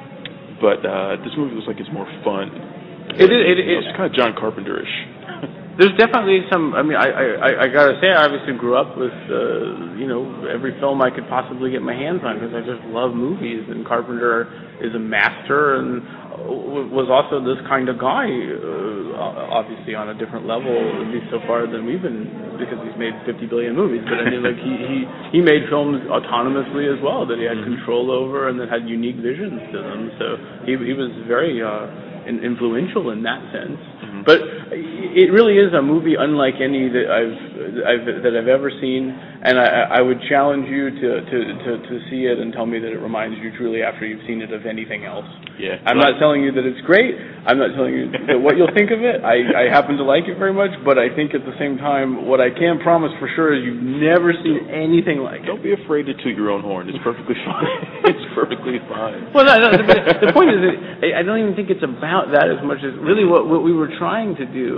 E: but uh, this movie looks like it's more fun.
F: It is. It, it,
E: it's kind of John Carpenter-ish.
F: There's definitely some. I mean, I, I I gotta say, I obviously grew up with uh, you know every film I could possibly get my hands on, because I just love movies, and Carpenter is a master and was also this kind of guy, uh, obviously on a different level, at least so far than we've been, because he's made fifty billion movies. But I mean, like he he, he made films autonomously as well that he had control over and that had unique visions to them. So he he was very uh, influential in that sense. Mm-hmm. But it really is a movie unlike any that I've, I've that I've ever seen, and I, I would challenge you to, to, to, to see it and tell me that it reminds you truly after you've seen it of anything else.
E: Yeah.
F: I'm not telling you that it's great. I'm not telling you that what you'll think of it. I, I happen to like it very much, but I think at the same time, what I can promise for sure is you've never seen anything like it.
E: Don't be afraid to toot your own horn. It's perfectly fine. It's perfectly fine.
F: Well, no, no, the, the point is that I don't even think it's about that as much as really what, what we were trying to do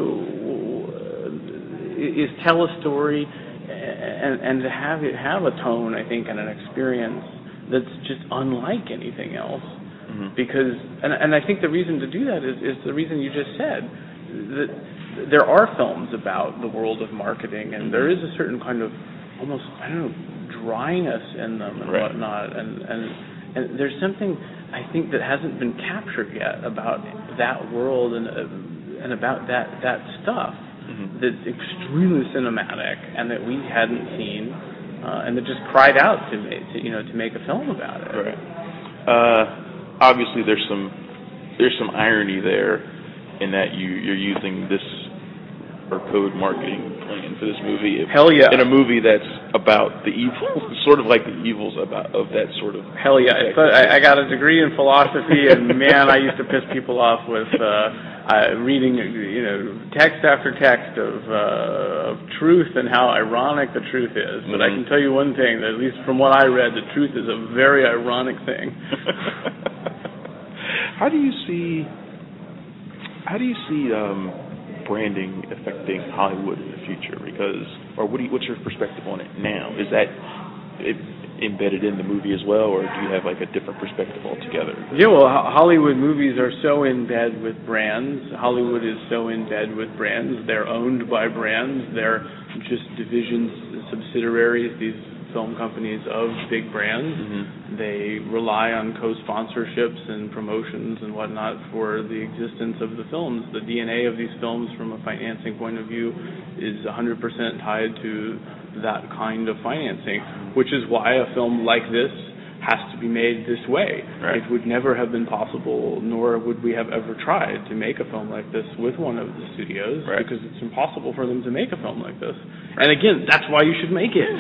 F: is tell a story and, and to have it have a tone, I think, and an experience that's just unlike anything else. Mm-hmm. Because, and, and I think the reason to do that is, is the reason you just said, that there are films about the world of marketing, and there is a certain kind of almost, I don't know, dryness in them and right. whatnot, and, and and there's something I think that hasn't been captured yet about that world and uh, and about that that stuff mm-hmm. that's extremely cinematic and that we hadn't seen, uh, and that just cried out to me, to, you know, to make a film about it.
E: Right. Uh, obviously, there's some there's some irony there in that you you're using this or code marketing plan for this movie.
F: Hell yeah!
E: In a movie that's about the evil, sort of like the evils about of that sort of.
F: Hell yeah! I, I got a degree in philosophy, and man, I used to piss people off with uh, uh, reading, you know, text after text of, uh, of truth and how ironic the truth is. But mm-hmm. I can tell you one thing: that at least from what I read, the truth is a very ironic thing.
E: How do you see? How do you see? Um, branding affecting Hollywood in the future? Because, or what do you, what's your perspective on it now? Is that, it, embedded in the movie as well, or do you have like a different perspective altogether?
F: Yeah, well, Hollywood movies are so in bed with brands. Hollywood is so in bed with brands. They're owned by brands. They're just divisions, subsidiaries, these film companies of big brands. Mm-hmm. They rely on co-sponsorships and promotions and whatnot for the existence of the films. The D N A of these films from a financing point of view is one hundred percent tied to that kind of financing, which is why a film like this has to be made this way. Right. It would never have been possible, nor would we have ever tried to make a film like this with one of the studios, right, because it's impossible for them to make a film like this. Right. And again, that's why you should make it.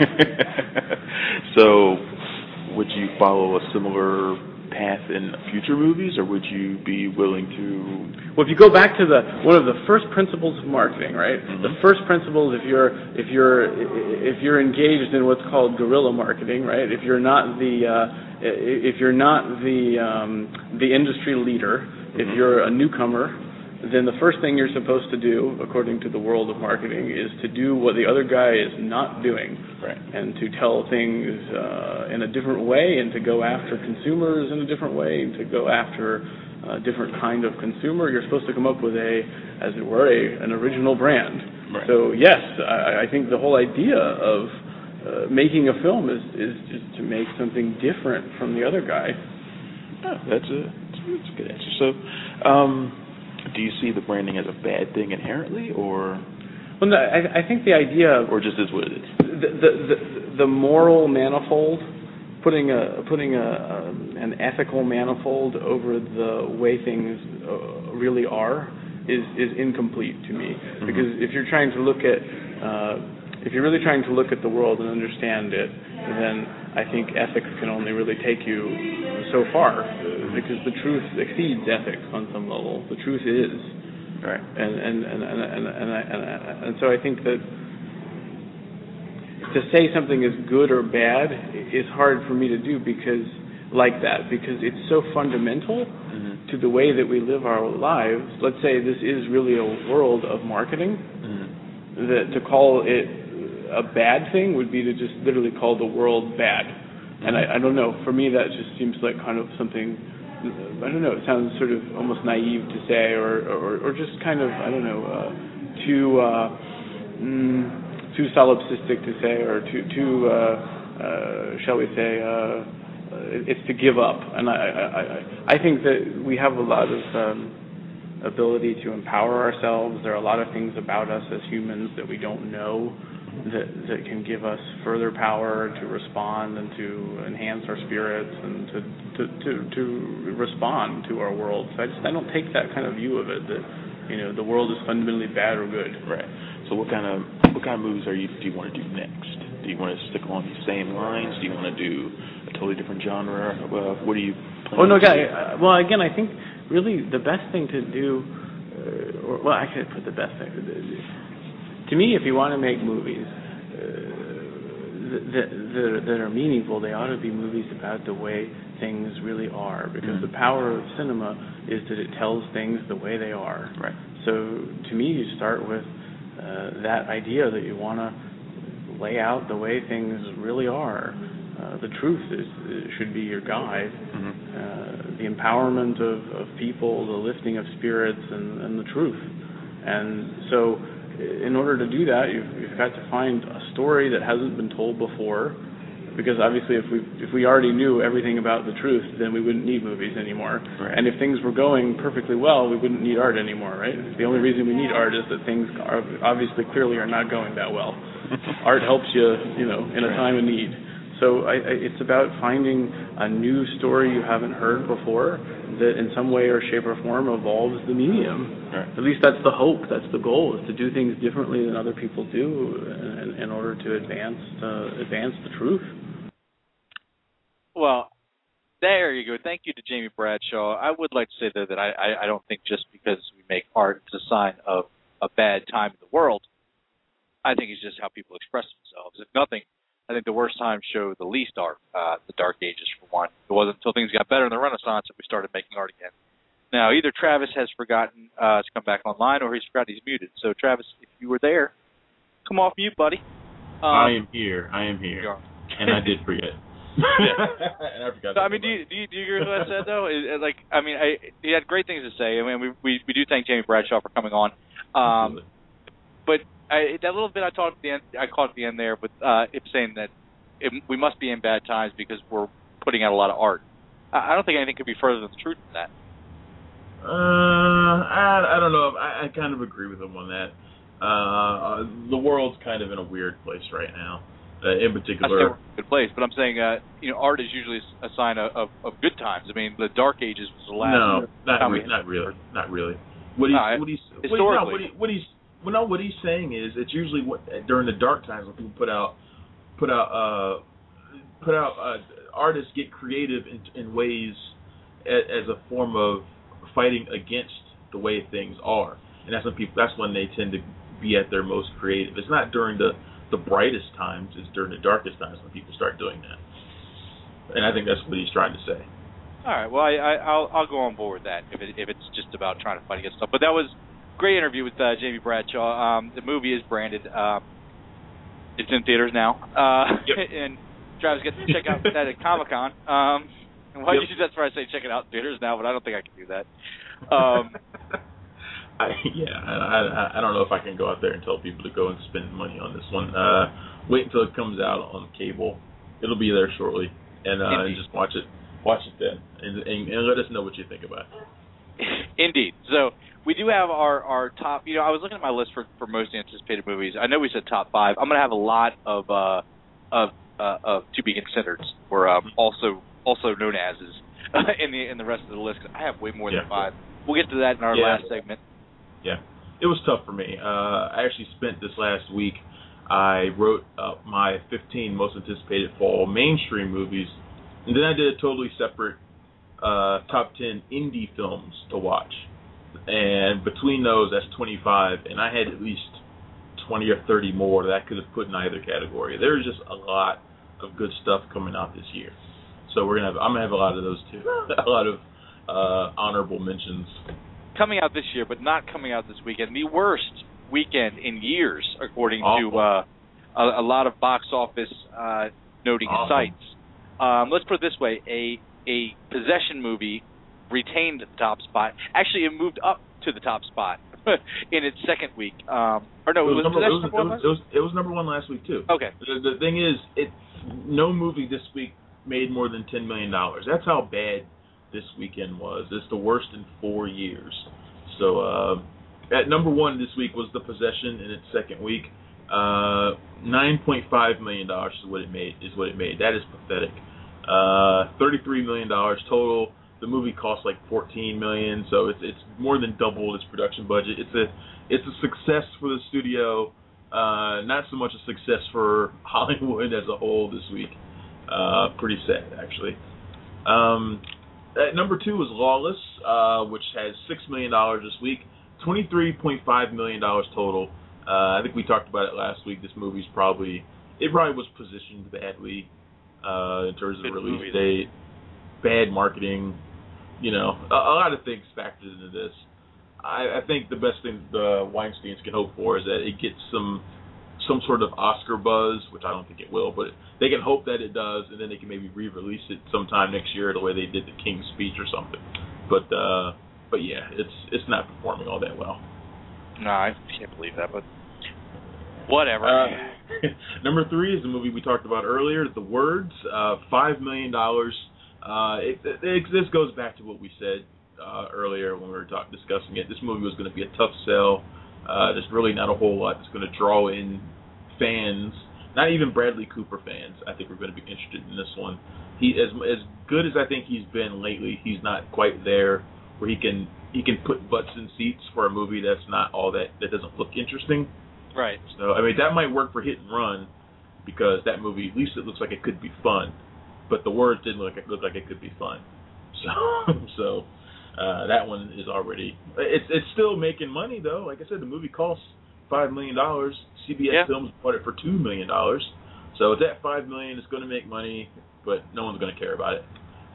E: So, would you follow a similar path in future movies, or would you be willing to?
F: Well, if you go back to the one of the first principles of marketing, right? Mm-hmm. The first principle, if you're if you're if you're engaged in what's called guerrilla marketing, right? If you're not the uh, if you're not the um, the industry leader, mm-hmm, if you're a newcomer, then the first thing you're supposed to do, according to the world of marketing, is to do what the other guy is not doing, right, and to tell things uh, in a different way, and to go after consumers in a different way, and to go after a different kind of consumer. You're supposed to come up with a, as it were, a, an original brand. Right. So yes, I, I think the whole idea of uh, making a film is, is just to make something different from the other guy.
E: Oh, that's a that's a good answer. So. Um, Do you see the branding as a bad thing inherently, or?
F: Well, no, I, I think the idea,
E: or just is what it is.
F: The the, the, the moral manifold, putting a putting a, a an ethical manifold over the way things uh, really are, is is incomplete to me. Mm-hmm. Because if you're trying to look at uh, if you're really trying to look at the world and understand it, then I think ethics can only really take you so far, uh, because the truth exceeds ethics on some level. The truth is, right, and and and and and, and, and, and, and so I think that to say something is good or bad is hard for me to do because like that because it's so fundamental, mm-hmm, to the way that we live our lives. Let's say this is really a world of marketing. Mm-hmm. That to call it a bad thing would be to just literally call the world bad. And I, I don't know, for me that just seems like kind of something, I don't know, it sounds sort of almost naive to say, or or, or just kind of, I don't know, uh, too uh, mm, too solipsistic to say, or too, too uh, uh, shall we say, uh, it's to give up. And I, I, I think that we have a lot of um, ability to empower ourselves. There are a lot of things about us as humans that we don't know, that that can give us further power to respond and to enhance our spirits and to to, to, to respond to our world. So I just I don't take that kind of view of it, that, you know, the world is fundamentally bad or good.
E: Right. So what kind of what kind of movies are you do you want to do next? Do you want to stick along these same lines? Do you want to do a totally different genre? Well, what do you plan
F: Oh no,
E: to
F: guy. Uh, well, again, I think really the best thing to do, uh, or well, I could put the best thing to do. To me, if you want to make movies uh, that, that, that are meaningful, they ought to be movies about the way things really are. Because mm-hmm, the power of cinema is that it tells things the way they are. Right. So to me, you start with uh, that idea that you want to lay out the way things really are. Uh, the truth is, is should be your guide. Mm-hmm. Uh, the empowerment of, of people, the lifting of spirits, and, and the truth. And so, in order to do that, you've, you've got to find a story that hasn't been told before, because obviously if we if we already knew everything about the truth, then we wouldn't need movies anymore. Right. And if things were going perfectly well, we wouldn't need art anymore, right? The only reason we need art is that things are obviously clearly are not going that well. Art helps you, you know, in a time of need. So I, I, it's about finding a new story you haven't heard before that in some way or shape or form evolves the medium. Right. At least that's the hope, that's the goal, is to do things differently than other people do in, in order to advance uh, advance the truth.
C: Well, there you go. Thank you to Jamie Bradshaw. I would like to say, though, that I, I, I don't think just because we make art it's a sign of a bad time in the world. I think it's just how people express themselves. If nothing, I think the worst times show the least art, uh, the Dark Ages, for one. It wasn't until things got better in the Renaissance that we started making art again. Now, either Travis has forgotten uh, to come back online, or he's forgotten he's muted. So, Travis, if you were there, come off mute, buddy. Um,
D: I am here. I am here. And I did forget.
C: Yeah.
D: and I forgot.
C: So, I mean, do you, do you do you agree with what I said though? Is, like, I mean, I, he had great things to say. I mean, we we, we do thank Jamie Bradshaw for coming on. Um, but I, that little bit I taught at the end, I caught at the end there, with uh, it saying that it, we must be in bad times because we're putting out a lot of art. I, I don't think anything could be further than the truth than that.
D: Uh, I I don't know. I, I kind of agree with him on that. Uh, the world's kind of in a weird place right now. Uh, in particular,
C: I say we're in a good place, but I'm saying, uh, you know, art is usually a sign of, of, of good times. I mean, the Dark Ages was the last.
D: No, not
C: time
D: re-
C: we
D: not really, not really. What he's
C: no,
D: what he's
C: historically.
D: What, no, what, he, what he's well, no, what he's saying is it's usually what during the dark times when people put out put out uh, put out uh, artists get creative in, in ways as, as a form of fighting against the way things are, and that's when people that's when they tend to be at their most creative. It's not during the the brightest times, it's during the darkest times when people start doing that. And I think that's what he's trying to say.
C: All right, well, I, I, I'll I'll go on board with that if it, if it's just about trying to fight against stuff. But that was a great interview with uh, Jamie Bradshaw. Um, the movie is branded. Um, it's in theaters now. Uh,
D: yep.
C: And Travis gets to check out that at Comic-Con. Um, and why
D: yep.
C: usually that's where I say check it out in theaters now, but I don't think I can do that. Um,
D: I, yeah, I, I I don't know if I can go out there and tell people to go and spend money on this one. Uh, wait until it comes out on cable. It'll be there shortly, and, uh, and just watch it. Watch it then, and, and, and let us know what you think about it.
C: Indeed. So we do have our, our top. You know, I was looking at my list for, for most anticipated movies. I know we said top five. I'm going to have a lot of uh, of uh, of to be considered, or um, also also known as is in the in the rest of the list. I have way more
D: yeah.
C: than five. We'll get to that in our
D: yeah.
C: last segment.
D: Yeah, it was tough for me. Uh, I actually spent this last week, I wrote up my fifteen most anticipated fall mainstream movies, and then I did a totally separate uh, top ten indie films to watch. And between those, that's twenty-five, and I had at least twenty or thirty more that I could have put in either category. There's just a lot of good stuff coming out this year. So we're gonna have, I'm going to have a lot of those too, a lot of uh, honorable mentions.
C: Coming out this year, but not coming out this weekend. The worst weekend in years, according
D: Awful.
C: to uh, a, a lot of box office uh, noting
D: Awful.
C: sites. Um, let's put it this way: a a possession movie retained the top spot. Actually, it moved up to the top spot in its second week. Um, or no,
D: it was,
C: was,
D: number,
C: it,
D: it, was,
C: number
D: it, was, it, was, it was number one last week too.
C: Okay.
D: The, the thing is, it no movie this week made more than ten million dollars. That's how bad this weekend was. It's the worst in four years. So uh, at number one this week was The Possession in its second week. Uh, nine point five million dollars is what it made. Is what it made. That is pathetic. Uh, thirty-three million dollars total. The movie cost like fourteen million dollars, so it's it's more than double its production budget. It's a it's a success for the studio. Uh, not so much a success for Hollywood as a whole this week. Uh, pretty sad, actually. Um, At number two was Lawless, uh, which has six million dollars this week, twenty-three point five million dollars total. Uh, I think we talked about it last week. This movie's probably, it probably was positioned badly uh, in terms of
C: Good
D: release
C: movie.
D: date, bad marketing, you know, a, a lot of things factored into this. I, I think the best thing the Weinsteins can hope for is that it gets some some sort of Oscar buzz, which I don't think it will, but they can hope that it does, and then they can maybe re-release it sometime next year the way they did the King's Speech or something. But uh, but yeah, it's it's not performing all that well.
C: No, I can't believe that, but whatever.
D: Uh, number three is the movie we talked about earlier, The Words, uh, five million dollars. Uh, it, it, it, this goes back to what we said uh, earlier when we were talk, discussing it. This movie was going to be a tough sell. Uh, there's really not a whole lot that's going to draw in fans, not even Bradley Cooper fans. I think we're going to be interested in this one. He, as as good as I think he's been lately, he's not quite there where he can he can put butts in seats for a movie that's not all that that doesn't look interesting.
C: Right.
D: So I mean that might work for Hit and Run because that movie at least it looks like it could be fun, but The Words didn't look like it looked like it could be fun. So so. Uh, that one is already. It's it's still making money though. Like I said, the movie costs five million dollars. C B S
C: yeah.
D: Films bought it for two million dollars. So it's at five million. It's going to make money, but no one's going to care about it.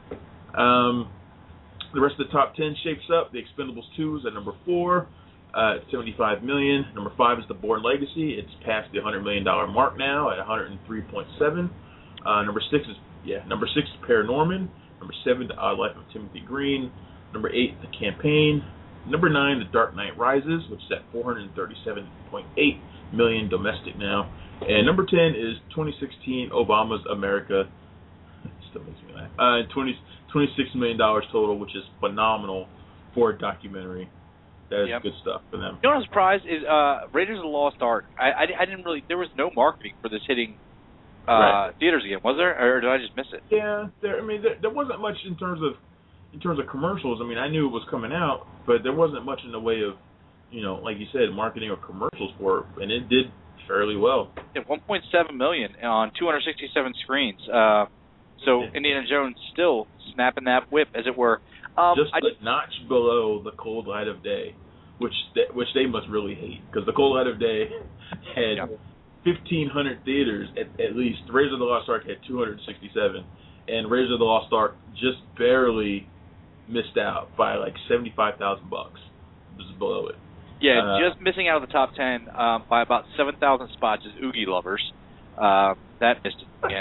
D: Um, the rest of the top ten shapes up. The Expendables two is at number four, uh, at seventy-five million. Number five is The Bourne Legacy. It's past the hundred million dollar mark now at one hundred three point seven. Uh, number six is Yeah. Number six is Paranorman. Number seven, The Odd Life of Timothy Green. Number eight, The Campaign. Number nine, The Dark Knight Rises, which is at four hundred thirty-seven point eight million domestic now. And number ten is twenty sixteen Obama's America. It still makes me laugh. Uh, twenty, twenty-six million dollars total, which is phenomenal for a documentary. That is yep. good stuff for them.
C: You know what I'm surprised is uh, Raiders of the Lost Ark. I, I, I didn't really. There was no marketing for this hitting uh, right. theaters again, was there, or did I just miss it?
D: Yeah, there. I mean, there, there wasn't much in terms of in terms of commercials. I mean, I knew it was coming out, but there wasn't much in the way of, you know, like you said, marketing or commercials for it, and it did fairly well.
C: Yeah, one point seven million on two hundred sixty-seven screens. Uh, so yeah. Indiana Jones still snapping that whip, as it were. Um,
D: Just
C: I,
D: a notch below The Cold Light of Day, which they, which they must really hate, because The Cold Light of Day had yeah. fifteen hundred theaters at, at least. Raiders of the Lost Ark had two hundred sixty-seven, and Raiders of the Lost Ark just barely missed out by like seventy-five thousand bucks. Just below it.
C: Yeah,
D: uh,
C: just missing out of the top ten um, by about seven thousand spots is Oogie Lovers. Uh, that missed it again.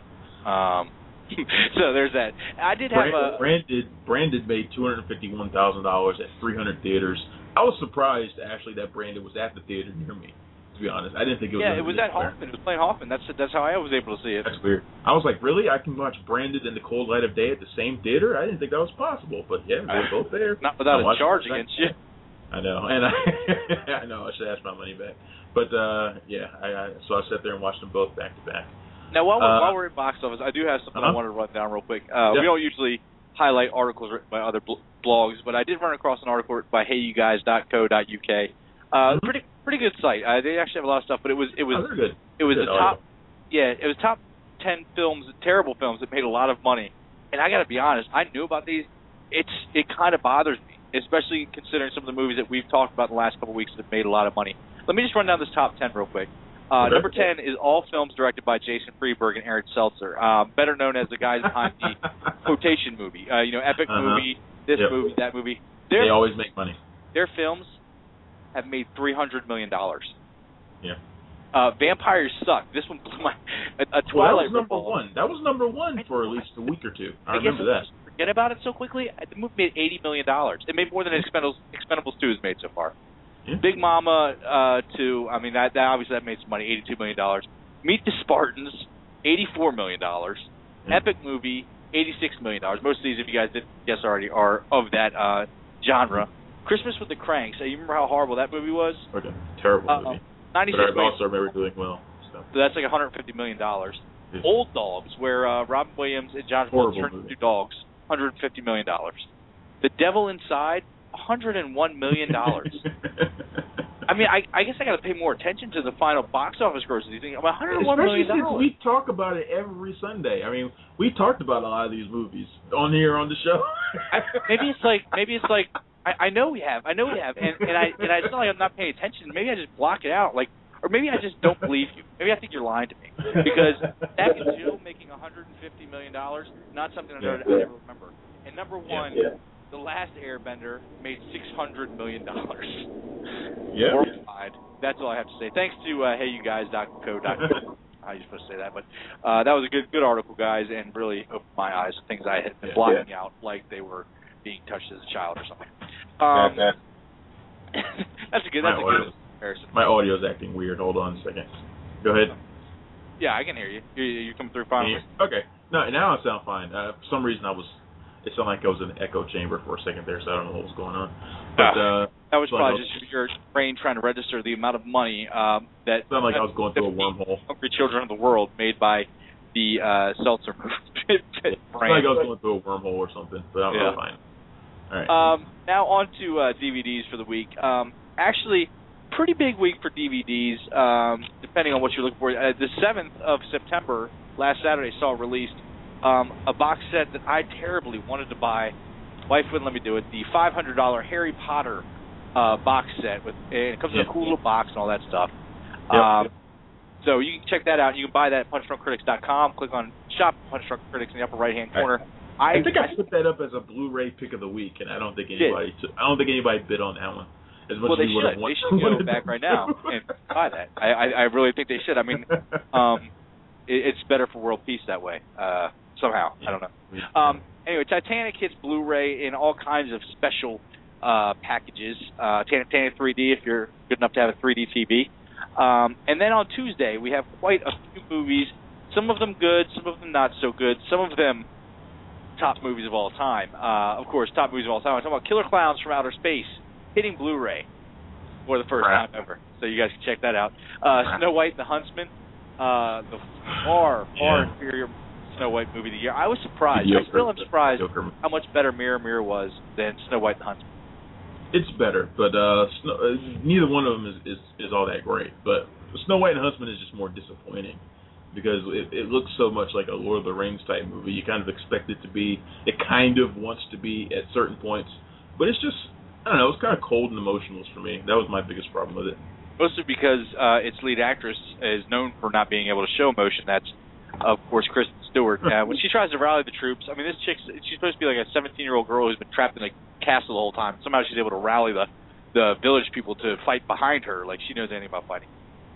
C: um, so there's that. I did have
D: Brand,
C: a
D: branded branded made two hundred fifty-one thousand dollars at three hundred theaters. I was surprised actually that Branded was at the theater near me. To be honest, I didn't think it was.
C: Yeah, it was at Hoffman. It was playing Hoffman. That's that's how I was able to see it.
D: That's weird. I was like, really? I can watch Branded and The Cold Light of Day at the same theater? I didn't think that was possible, but yeah, they're both there.
C: Not without a charge against you.
D: I know, and I, I know I should ask my money back, but uh, yeah, I, I so I sat there and watched them both back to back.
C: Now, while we're,
D: uh,
C: while we're at box office, I do have something
D: uh-huh.
C: I wanted to run down real quick. Uh,
D: yeah.
C: We don't usually highlight articles written by other bl- blogs, but I did run across an article written by hey you guys dot co dot U K. Uh, mm-hmm. Pretty pretty good site. Uh, they actually have a lot of stuff, but it was it was
D: oh, good.
C: it was
D: good
C: the top yeah it was top ten films, terrible films that made a lot of money. And I got to be honest, I knew about these. It's it kind of bothers me, especially considering some of the movies that we've talked about in the last couple of weeks that have made a lot of money. Let me just run down this top ten real quick. Uh, number ten is all films directed by Jason Freeberg and Eric Seltzer, uh, better known as the guys behind the Quotation movie. Uh, you know, epic
D: uh-huh.
C: movie, this
D: yep.
C: movie, that movie. Their,
D: they always make money.
C: Their films have made three hundred million dollars.
D: Yeah.
C: Uh, Vampires Suck. This one blew my... A, a Twilight
D: well, that was number
C: ripoff.
D: one. That was number one for at least a week or two. I,
C: I
D: remember that.
C: Forget about it so quickly. The movie made eighty million dollars. It made more than Expendables, Expendables two has made so far.
D: Yeah.
C: Big Mama uh, two, I mean, that, that obviously that made some money, eighty-two million dollars. Meet the Spartans, eighty-four million dollars. Yeah. Epic Movie, eighty-six million dollars. Most of these, if you guys didn't guess already, are of that uh, genre. Christmas with the Cranks. You remember how horrible that movie was?
D: Okay. Terrible
C: uh,
D: movie.
C: ninety-six
D: but I also remember doing well. So,
C: so that's like one hundred fifty million dollars.
D: Yeah.
C: Old Dogs, where uh, Robin Williams and John Travolta turned into dogs, one hundred fifty million dollars. The Devil Inside, one hundred one million dollars. I mean, I, I guess I got to pay more attention to the final box office grosses. You think, one hundred one million dollars.
D: Especially since we talk about it every Sunday. I mean, we talked about a lot of these movies on here on the show.
C: I, maybe it's like maybe it's like I, I know we have, I know we have, and, and I and I, it's not like I'm not paying attention. Maybe I just block it out, like, or maybe I just don't believe you. Maybe I think you're lying to me because Back in June making one hundred fifty million dollars, not something I, yeah. I never remember. And number one. Yeah, yeah. The Last Airbender made six hundred million dollars
D: yeah.
C: worldwide. That's all I have to say. Thanks to uh, hey you guys dot co dot com. How are you supposed to say that? But uh, that was a good good article, guys, and really opened my eyes to things I had been
D: yeah,
C: blocking
D: yeah.
C: out like they were being touched as a child or something. Um,
D: yeah,
C: that's a good, that's a good comparison.
D: My audio's acting weird. Hold on a second. Go ahead.
C: Yeah, I can hear you. You, you come through fine.
D: Okay. No, now I sound fine. Uh, for some reason, I was... It sounded like I was in an echo chamber for a second there, so I don't know what was going on. But uh,
C: that was probably just your brain trying to register the amount of money um, that.
D: It sounded like I was going through a wormhole.
C: Hungry Children of the World, made by the uh, Seltzer movie.
D: It sounded like I was going through a wormhole or something, but I'm
C: yeah.
D: fine. All right.
C: Um, now on to uh, D V Ds for the week. Um, actually, pretty big week for D V Ds, um, depending on what you're looking for. Uh, the seventh of September, last Saturday, saw released. Um, a box set that I terribly wanted to buy. Wife wouldn't let me do it. The five hundred dollars Harry Potter uh, box set. with and It comes in a cool little box and all that stuff.
D: Yep.
C: Um, so you can check that out. You can buy that at punch drunk critics dot com. Click on Shop Punch Drunk Critics in the upper right-hand corner.
D: I, I think I, I put that up as a Blu-ray pick of the week, and I don't think anybody took, I don't think anybody bid on that one. As much
C: well,
D: as
C: they
D: you
C: should. They should go back right now and buy that. I, I, I really think they should. I mean, um, it, it's better for world peace that way. Uh, somehow. I don't know. Um, anyway, Titanic hits Blu-ray in all kinds of special uh, packages. Uh, Titanic three D if you're good enough to have a three D T V. Um, and then on Tuesday, we have quite a few movies, some of them good, some of them not so good, some of them top movies of all time. Uh, of course, top movies of all time. I'm talking about Killer Clowns from Outer Space hitting Blu-ray for the first
D: Right.
C: time ever. So you guys can check that out. Uh, Snow White and the Huntsman, uh, the far, far
D: Yeah.
C: inferior Snow White movie of the year. I was surprised.
D: Mediocre.
C: I still am surprised
D: Mediocre.
C: how much better Mirror Mirror was than Snow White and the Huntsman.
D: It's better, but uh, Snow, uh, neither one of them is, is, is all that great. But Snow White and the Huntsman is just more disappointing because it, it looks so much like a Lord of the Rings type movie. You kind of expect it to be, it kind of wants to be at certain points, but it's just, I don't know, it's kind of cold and emotionless for me. That was my biggest problem with it.
C: Mostly because uh, its lead actress is known for not being able to show emotion. That's, of course, Kristen Stewart. Uh, when she tries to rally the troops, I mean, this chick's she's supposed to be like a seventeen-year-old girl who's been trapped in a castle the whole time. Somehow she's able to rally the, the village people to fight behind her like she knows anything about fighting.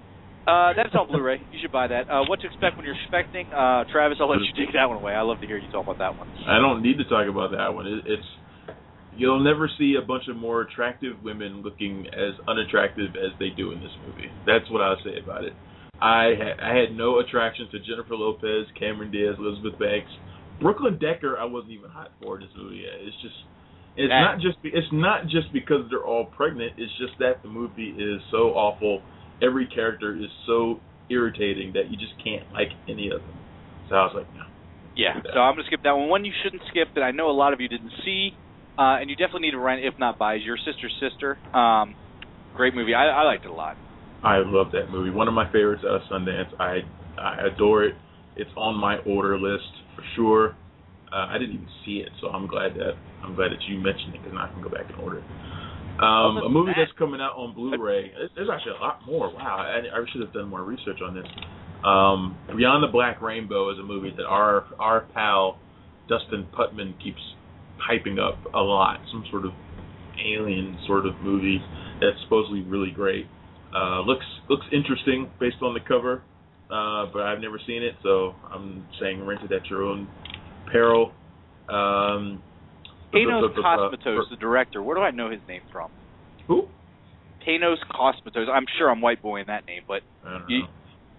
C: Uh, that's on Blu-ray. You should buy that. Uh, what to expect when you're expecting? Uh, Travis, I'll let you take that one away. I love to hear you talk about that one.
D: I don't need to talk about that one. It, it's You'll never see a bunch of more attractive women looking as unattractive as they do in this movie. That's what I'll say about it. I had, I had no attraction to Jennifer Lopez, Cameron Diaz, Elizabeth Banks, Brooklyn Decker. I wasn't even hot for in this movie. It's just, it's
C: That,
D: not just, it's not just because they're all pregnant. It's just that the movie is so awful. Every character is so irritating that you just can't like any of them. So I was like, no.
C: Yeah. So I'm gonna skip that one. One you shouldn't skip that I know a lot of you didn't see. Uh, and you definitely need to rent, if not buy, is Your Sister's Sister. Um, great movie. I, I liked it a lot.
D: I love that movie. One of my favorites out of Sundance. I I adore it. It's on my order list for sure. Uh, I didn't even see it, so I'm glad that I'm glad that you mentioned it because now I can go back and order it. Um, a movie that's coming out on Blu-ray. There's actually a lot more. Wow, I, I should have done more research on this. Um, Beyond the Black Rainbow is a movie that our our pal Dustin Putman keeps hyping up a lot, some sort of alien sort of movie that's supposedly really great. Uh, looks looks interesting based on the cover, uh, but I've never seen it, so I'm saying rent it at your own peril. Um,
C: Panos
D: uh,
C: Cosmatos, the director. Where do I know his name from?
D: Who?
C: Panos Cosmatos. I'm sure I'm white boying that name, but
D: I don't know.
C: you,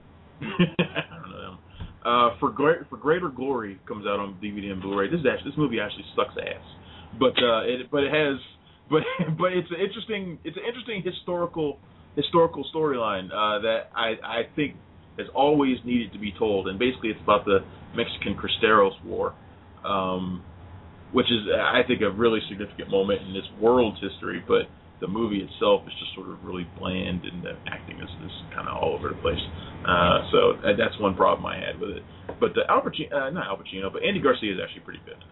D: I don't know them. Uh, for great, for Greater Glory comes out on D V D and Blu-ray. This is actually this movie actually sucks ass, but uh, it but it has but but it's an interesting it's an interesting historical historical storyline uh, that I I think has always needed to be told, and basically it's about the Mexican Cristeros War, um, which is I think a really significant moment in this world's history, but the movie itself is just sort of really bland, and the acting is, is kind of all over the place. Uh, so uh, that's one problem I had with it. But the Al Pacino, uh, not Al Pacino, but Andy Garcia is actually pretty good.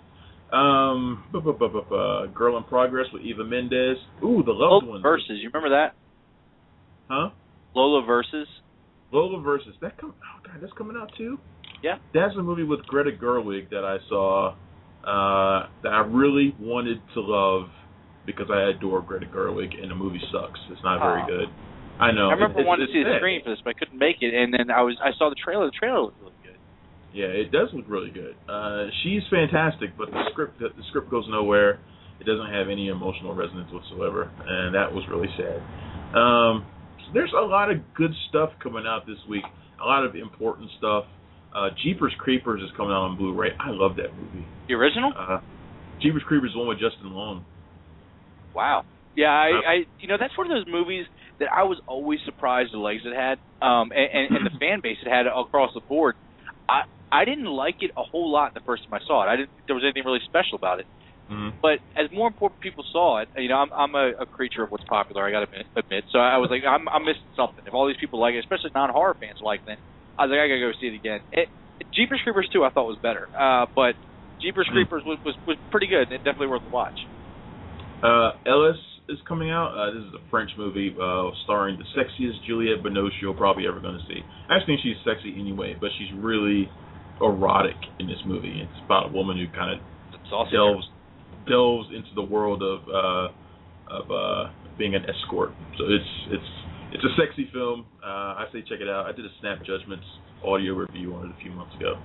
D: Um, bu- bu- bu- bu- bu- Girl in Progress with Eva Mendes. Ooh, The Loved
C: Lola
D: Ones.
C: Versus. You remember that?
D: Huh?
C: Lola Versus.
D: Lola Versus. That come. Oh God, that's coming out too.
C: Yeah.
D: That's a movie with Greta Gerwig that I saw uh, that I really wanted to love because I adore Greta Gerwig, and the movie sucks. It's not very
C: Oh.
D: good. I know.
C: I remember
D: it,
C: wanting
D: it's
C: to see the
D: sad.
C: screen for this, but I couldn't make it. And then I was I saw the trailer. The trailer looked really good.
D: Yeah, it does look really good. Uh, she's fantastic, but the script the, the script goes nowhere. It doesn't have any emotional resonance whatsoever, and that was really sad. Um, so there's a lot of good stuff coming out this week. A lot of important stuff. Uh, Jeepers Creepers is coming out on Blu-ray. I love that movie.
C: The original?
D: Uh, Jeepers Creepers is the one with Justin Long.
C: Wow. Yeah, I, I you know that's one of those movies that I was always surprised the legs it had, um, and, and, and the fan base it had across the board. I I didn't like it a whole lot the first time I saw it. I didn't think there was anything really special about it.
D: Mm-hmm.
C: But as more important people saw it, you know, I'm I'm a, a creature of what's popular. I got to admit, admit. So I was like, I'm I'm missing something. If all these people like it, especially non-horror fans like it, I was like, I gotta go see it again. It, Jeepers Creepers two, I thought was better, uh, but Jeepers Creepers was, was was pretty good. And definitely worth a watch.
D: Uh, Ellis is coming out. Uh, this is a French movie uh, starring the sexiest Juliette Binoche you're probably ever going to see. I just think she's sexy anyway, but she's really erotic in this movie. It's about a woman who kind of delves delves into the world of uh, of uh, being an escort. So it's it's it's a sexy film. Uh, I say check it out. I did a Snap Judgments audio review on it a few months ago.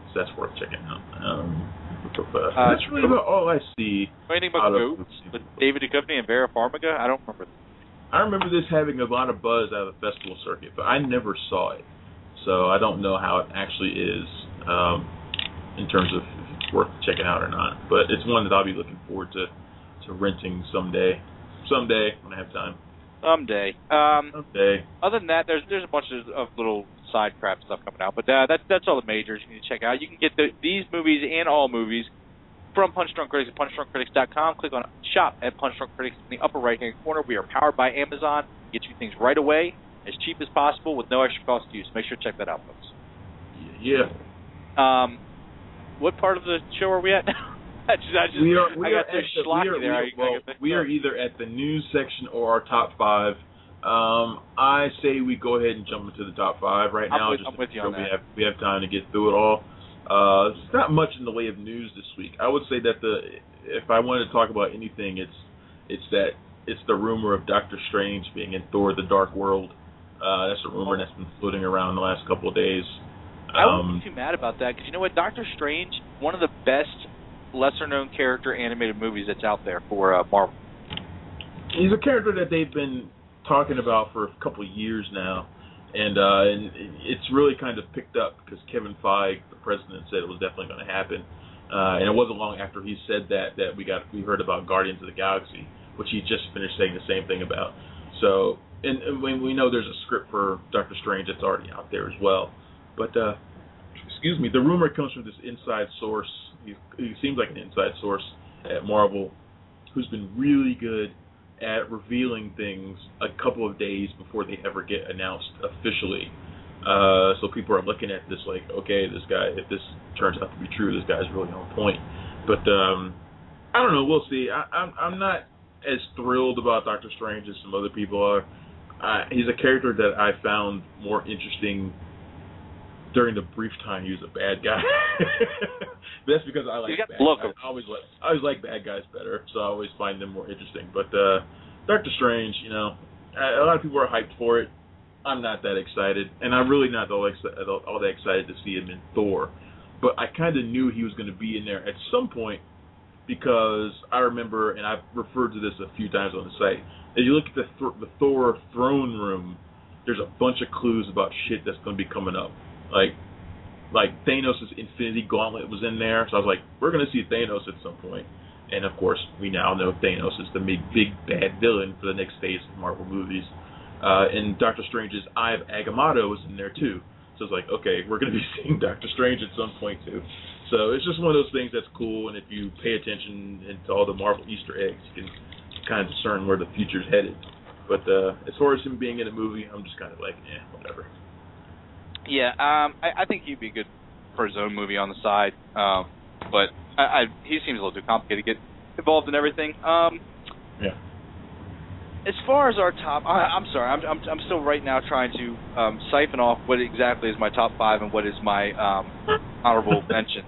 D: so that's worth checking out. Um, uh,
C: uh,
D: that's really about all I see.
C: Anything about Goats with David Duchovny and Vera Farmiga? I don't remember.
D: I remember this having a lot of buzz out of the festival circuit, but I never saw it, so I don't know how it actually is um, in terms of if it's worth checking out or not. But it's one that I'll be looking forward to, to renting someday. Someday when I have time.
C: Someday. Um,
D: Someday.
C: Other than that, there's there's a bunch of, of little side crap stuff coming out, but uh, that's that's all the majors you need to check out. You can get the, these movies and all movies from Punch Drunk Critics at punch drunk critics dot com. Click on Shop at Punch Drunk Critics in the upper right-hand corner. We are powered by Amazon. Get you things right away, as cheap as possible, with no extra cost to you. So make sure to check that out, folks.
D: Yeah.
C: Um, what part of the show are we at now? I just, I just,
D: we are, we
C: I got
D: are,
C: so
D: the, we are,
C: there.
D: we are, well, I we are either at the news section or our top five. Um, I say we go ahead and jump into the top five right
C: I'm
D: now.
C: with,
D: just
C: I'm with you
D: so
C: on
D: we
C: that.
D: have we have time to get through it all. Uh, it's not much in the way of news this week. I would say that the if I wanted to talk about anything, it's it's that it's the rumor of Doctor Strange being in Thor: The Dark World. Uh, that's a rumor that's been floating around the last couple of days. Um,
C: I wouldn't be too mad about that, because you know what, Doctor Strange, one of the best lesser-known character animated movies that's out there for uh, Marvel.
D: He's a character that they've been talking about for a couple of years now, and uh, and it's really kind of picked up because Kevin Feige, the president, said it was definitely going to happen, uh, and it wasn't long after he said that that we got we heard about Guardians of the Galaxy, which he just finished saying the same thing about. So, and, and we, we know there's a script for Doctor Strange that's already out there as well, but uh, excuse me, the rumor comes from this inside source. He, he seems like an inside source at Marvel, who's been really good at revealing things a couple of days before they ever get announced officially. Uh, so people are looking at this like, okay, this guy, if this turns out to be true, this guy's really on point. But um, I don't know, we'll see. I, I'm, I'm not as thrilled about Doctor Strange as some other people are. Uh, he's a character that I found more interesting during the brief time he was a bad guy. That's because I like
C: you got
D: bad
C: look
D: guys. I always like I always like bad guys better, so I always find them more interesting. But uh, Doctor Strange, you know, a lot of people are hyped for it. I'm not that excited, and I'm really not all, ex- all that excited to see him in Thor. But I kind of knew he was going to be in there at some point, because I remember, and I've referred to this a few times on the site, as you look at the, th- the Thor throne room, there's a bunch of clues about shit that's going to be coming up. Like, like Thanos' Infinity Gauntlet was in there, so I was like, we're going to see Thanos at some point. And, of course, we now know Thanos is the big, big bad villain for the next phase of Marvel movies. Uh, and Doctor Strange's Eye of Agamotto was in there, too. So it's like, okay, we're going to be seeing Doctor Strange at some point, too. So it's just one of those things that's cool, and if you pay attention to all the Marvel Easter eggs, you can kind of discern where the future's headed. But uh, as far as him being in a movie, I'm just kind of like, eh, whatever.
C: Yeah, um, I, I think he'd be good for his own movie on the side, um, but I, I, he seems a little too complicated to get involved in everything. Um,
D: yeah.
C: As far as our top, I, I'm sorry, I'm, I'm I'm still right now trying to um, siphon off what exactly is my top five and what is my um, honorable mention.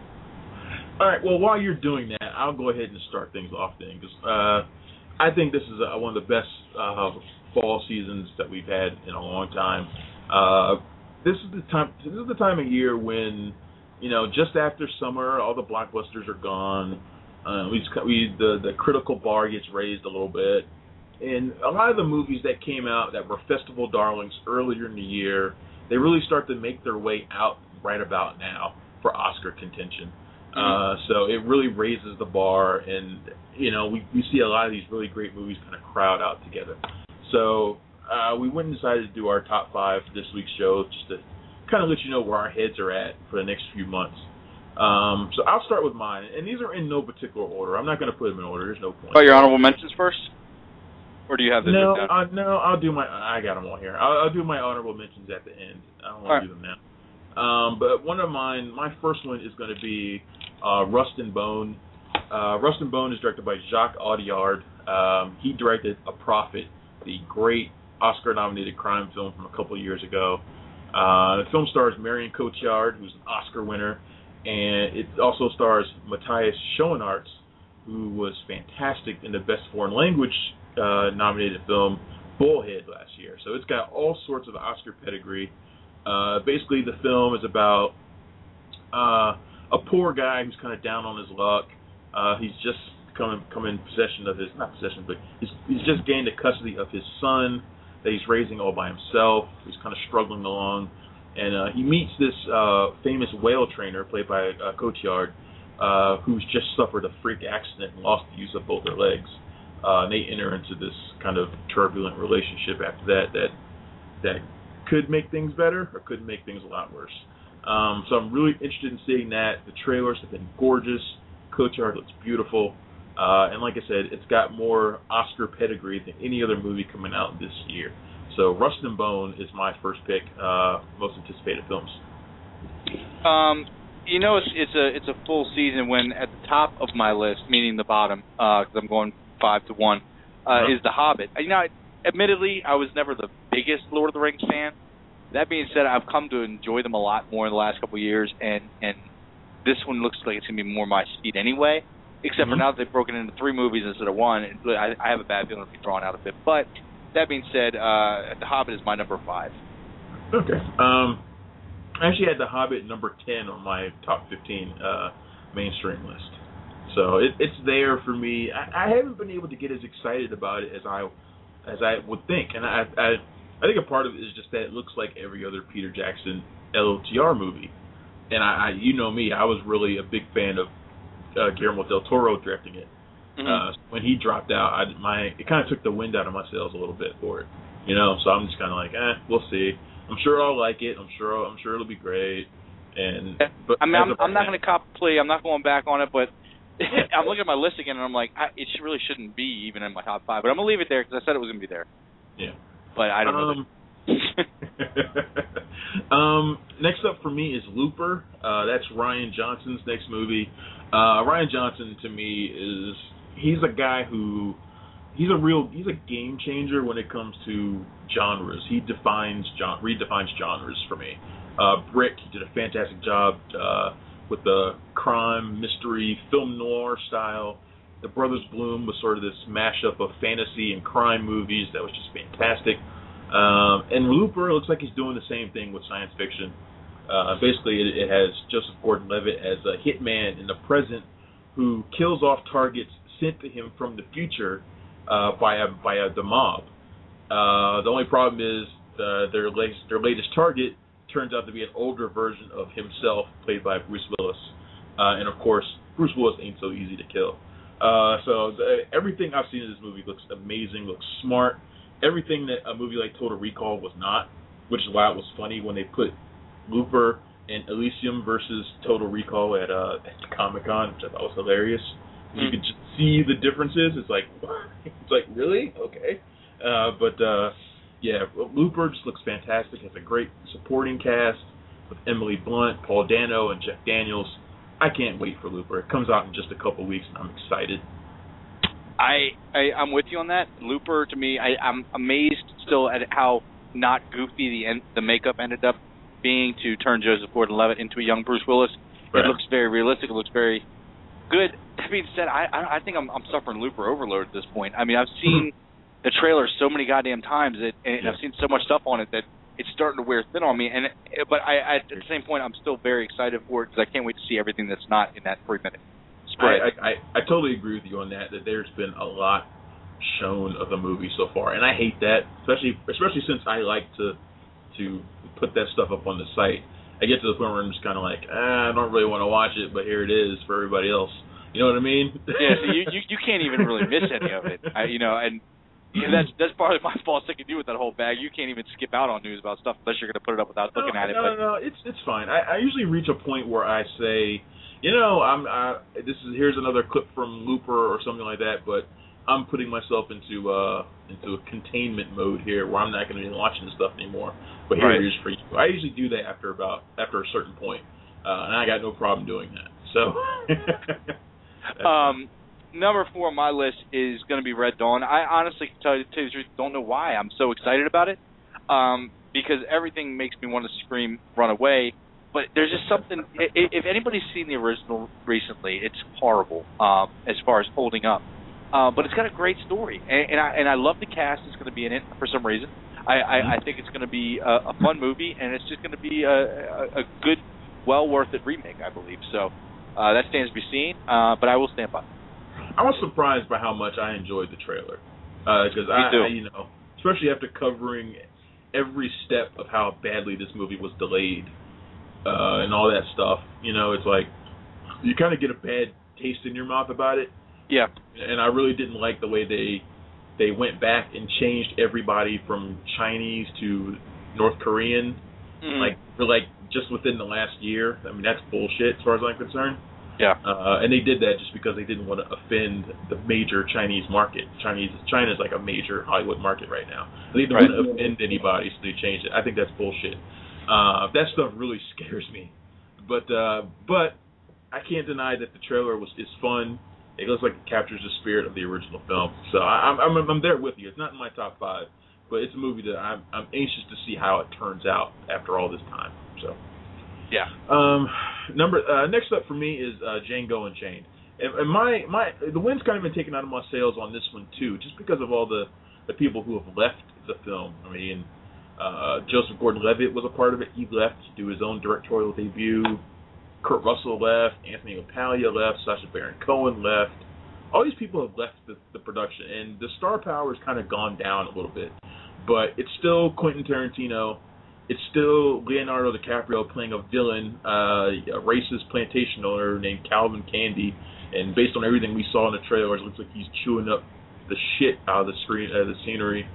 D: All right. Well, while you're doing that, I'll go ahead and start things off then, because uh, I think this is uh, one of the best uh, fall seasons that we've had in a long time. Uh, This is the time. This is the time of year when, you know, just after summer, all the blockbusters are gone. Uh, we, just, we the the critical bar gets raised a little bit, and a lot of the movies that came out that were festival darlings earlier in the year, they really start to make their way out right about now for Oscar contention. Mm-hmm. Uh, so it really raises the bar, and you know, we we see a lot of these really great movies kind of crowd out together. So. Uh, we went and decided to do our top five for this week's show, just to kind of let you know where our heads are at for the next few months. Um, so I'll start with mine, and these are in no particular order. I'm not going to put them in order. There's no point.
C: Oh, your honorable mentions first, or do you have this?
D: No, uh, no. I'll do my. I got them all here. I'll, I'll do my honorable mentions at the end. I don't want to do them now. Um, but one of mine, my first one is going to be uh, Rust and Bone. Uh, Rust and Bone is directed by Jacques Audiard. Um, he directed A Prophet, the great Oscar-nominated crime film from a couple of years ago. Uh, the film stars Marion Cotillard, who's an Oscar winner, and it also stars Matthias Schoenaerts, who was fantastic in the Best Foreign Language uh, nominated film Bullhead last year. So it's got all sorts of Oscar pedigree. Uh, basically, the film is about uh, a poor guy who's kind of down on his luck. Uh, he's just come come in possession of his not possession, but he's he's just gained the custody of his son that he's raising all by himself. He's kind of struggling along, and uh, he meets this uh, famous whale trainer played by uh, Cotillard, uh, who's just suffered a freak accident and lost the use of both their legs. Uh, and they enter into this kind of turbulent relationship after that that that could make things better or could make things a lot worse. Um, so I'm really interested in seeing that. The trailers have been gorgeous. Cotillard looks beautiful. Uh, and like I said, it's got more Oscar pedigree than any other movie coming out this year. So Rust and Bone is my first pick, uh, most anticipated films.
C: Um, you know, it's, it's a it's a full season when at the top of my list, meaning the bottom, because uh, I'm going five to one, uh, uh-huh. is The Hobbit. You know, admittedly, I was never the biggest Lord of the Rings fan. That being said, I've come to enjoy them a lot more in the last couple of years, and, and this one looks like it's going to be more my speed anyway, except mm-hmm. for now that they've broken into three movies instead of one. I, I have a bad feeling it'll be drawn out a bit. But that being said, uh, The Hobbit is my number five.
D: Okay. Um, I actually had The Hobbit number ten on my top fifteen uh, mainstream list. So it, it's there for me. I, I haven't been able to get as excited about it as I as I would think, and I, I I think a part of it is just that it looks like every other Peter Jackson L O T R movie. And I, I you know me, I was really a big fan of uh, Guillermo del Toro directing it. Mm-hmm. Uh, when he dropped out, I, my it kind of took the wind out of my sails a little bit for it, you know. So I'm just kind of like, eh, we'll see. I'm sure I'll like it. I'm sure I'm sure it'll be great. And but
C: I mean, I'm, I'm not going to cop plea. I'm not going back on it, but I'm looking at my list again, and I'm like, I, it really shouldn't be even in my top five. But I'm going to leave it there because I said it was going to be there.
D: Yeah.
C: But I don't
D: um,
C: know.
D: um, next up for me is Looper. Uh, that's Rian Johnson's next movie. Uh, Rian Johnson, to me, is he's a guy who he's a real he's a game changer when it comes to genres. He defines genre, redefines genres for me. Uh, Brick, he did a fantastic job uh, with the crime, mystery, film noir style. The Brothers Bloom was sort of this mashup of fantasy and crime movies that was just fantastic. Um, and Looper looks like he's doing the same thing with science fiction. Uh, basically, it, it has Joseph Gordon-Levitt as a hitman in the present who kills off targets sent to him from the future uh, by a, by a, the mob. Uh, the only problem is uh, their latest, their latest target turns out to be an older version of himself, played by Bruce Willis. Uh, and of course, Bruce Willis ain't so easy to kill. Uh, so the, everything I've seen in this movie looks amazing, looks smart. Everything that a movie like Total Recall was not, which is why it was funny when they put Looper and Elysium versus Total Recall at, uh, at Comic-Con, which I thought was hilarious. Mm. You could just see the differences. It's like, what? It's like, really? Okay. Uh, but, uh, yeah, Looper just looks fantastic. Has a great supporting cast with Emily Blunt, Paul Dano, and Jeff Daniels. I can't wait for Looper. It comes out in just a couple weeks, and I'm excited.
C: I, I I'm with you on that. Looper, to me, I, I'm amazed still at how not goofy the end, the makeup ended up being to turn Joseph Gordon-Levitt into a young Bruce Willis. Right. It looks very realistic. It looks very good. That being said, I I, I think I'm I'm suffering Looper overload at this point. I mean, I've seen the trailer so many goddamn times, that, and yeah. I've seen so much stuff on it that it's starting to wear thin on me. And it, but I, I at the same point, I'm still very excited for it because I can't wait to see everything that's not in that three minute spread.
D: I, I, I totally agree with you on that. That there's been a lot shown of the movie so far, and I hate that, especially especially since I like to to put that stuff up on the site. I get to the point where I'm just kind of like, ah, I don't really want to watch it, but here it is for everybody else. You know what I mean?
C: Yeah. So you, you you can't even really miss any of it. I, you know, and. Yeah, that's that's part of my fault sticking to you with that whole bag. You can't even skip out on news about stuff unless you're going to put it up without looking
D: no,
C: at it.
D: No,
C: but.
D: no, no, it's it's fine. I, I usually reach a point where I say, you know, I'm I, this is here's another clip from Looper or something like that, but I'm putting myself into uh into a containment mode here where I'm not going to be watching this stuff anymore. But here
C: right.
D: it is for you. I usually do that after about after a certain point, uh, and I got no problem doing that. So.
C: um. Number four on my list is going to be Red Dawn. I honestly, to tell you the truth, don't know why I'm so excited about it, um, because everything makes me want to scream, run away. But there's just something. If anybody's seen the original recently, it's horrible um, as far as holding up. Uh, but it's got a great story, and, and I and I love the cast that's going to be in it for some reason. I, I, I think it's going to be a, a fun movie, and it's just going to be a, a, a good well worth it remake, I believe. So uh, that stands to be seen, uh, but I will stand by.
D: I was surprised by how much I enjoyed the trailer because uh, I, I, you know, especially after covering every step of how badly this movie was delayed uh, and all that stuff. You know, it's like you kind of get a bad taste in your mouth about it.
C: Yeah.
D: And I really didn't like the way they they went back and changed everybody from Chinese to North Korean, mm-hmm. like for like just within the last year. I mean, that's bullshit as far as I'm concerned.
C: Yeah.
D: Uh, and they did that just because they didn't want to offend the major Chinese market. Chinese China's like a major Hollywood market right now. They didn't right. want to offend anybody, so they changed it. I think that's bullshit. Uh, that stuff really scares me. But uh, but I can't deny that the trailer was is fun. It looks like it captures the spirit of the original film. So I, I'm, I'm I'm there with you. It's not in my top five, but it's a movie that I'm I'm anxious to see how it turns out after all this time. So
C: yeah.
D: Um, number uh, next up for me is uh, Django Unchained. And, and my my the wind's kind of been taken out of my sails on this one too, just because of all the the people who have left the film. I mean, uh, Joseph Gordon-Levitt was a part of it. He left to do his own directorial debut. Kurt Russell left, Anthony LaPaglia left, Sacha Baron Cohen left. All these people have left the, the production, and the star power has kind of gone down a little bit. But it's still Quentin Tarantino. It's still Leonardo DiCaprio playing a villain, uh, a racist plantation owner named Calvin Candy. And based on everything we saw in the trailers, it looks like he's chewing up the shit out of the screen, uh, the scenery.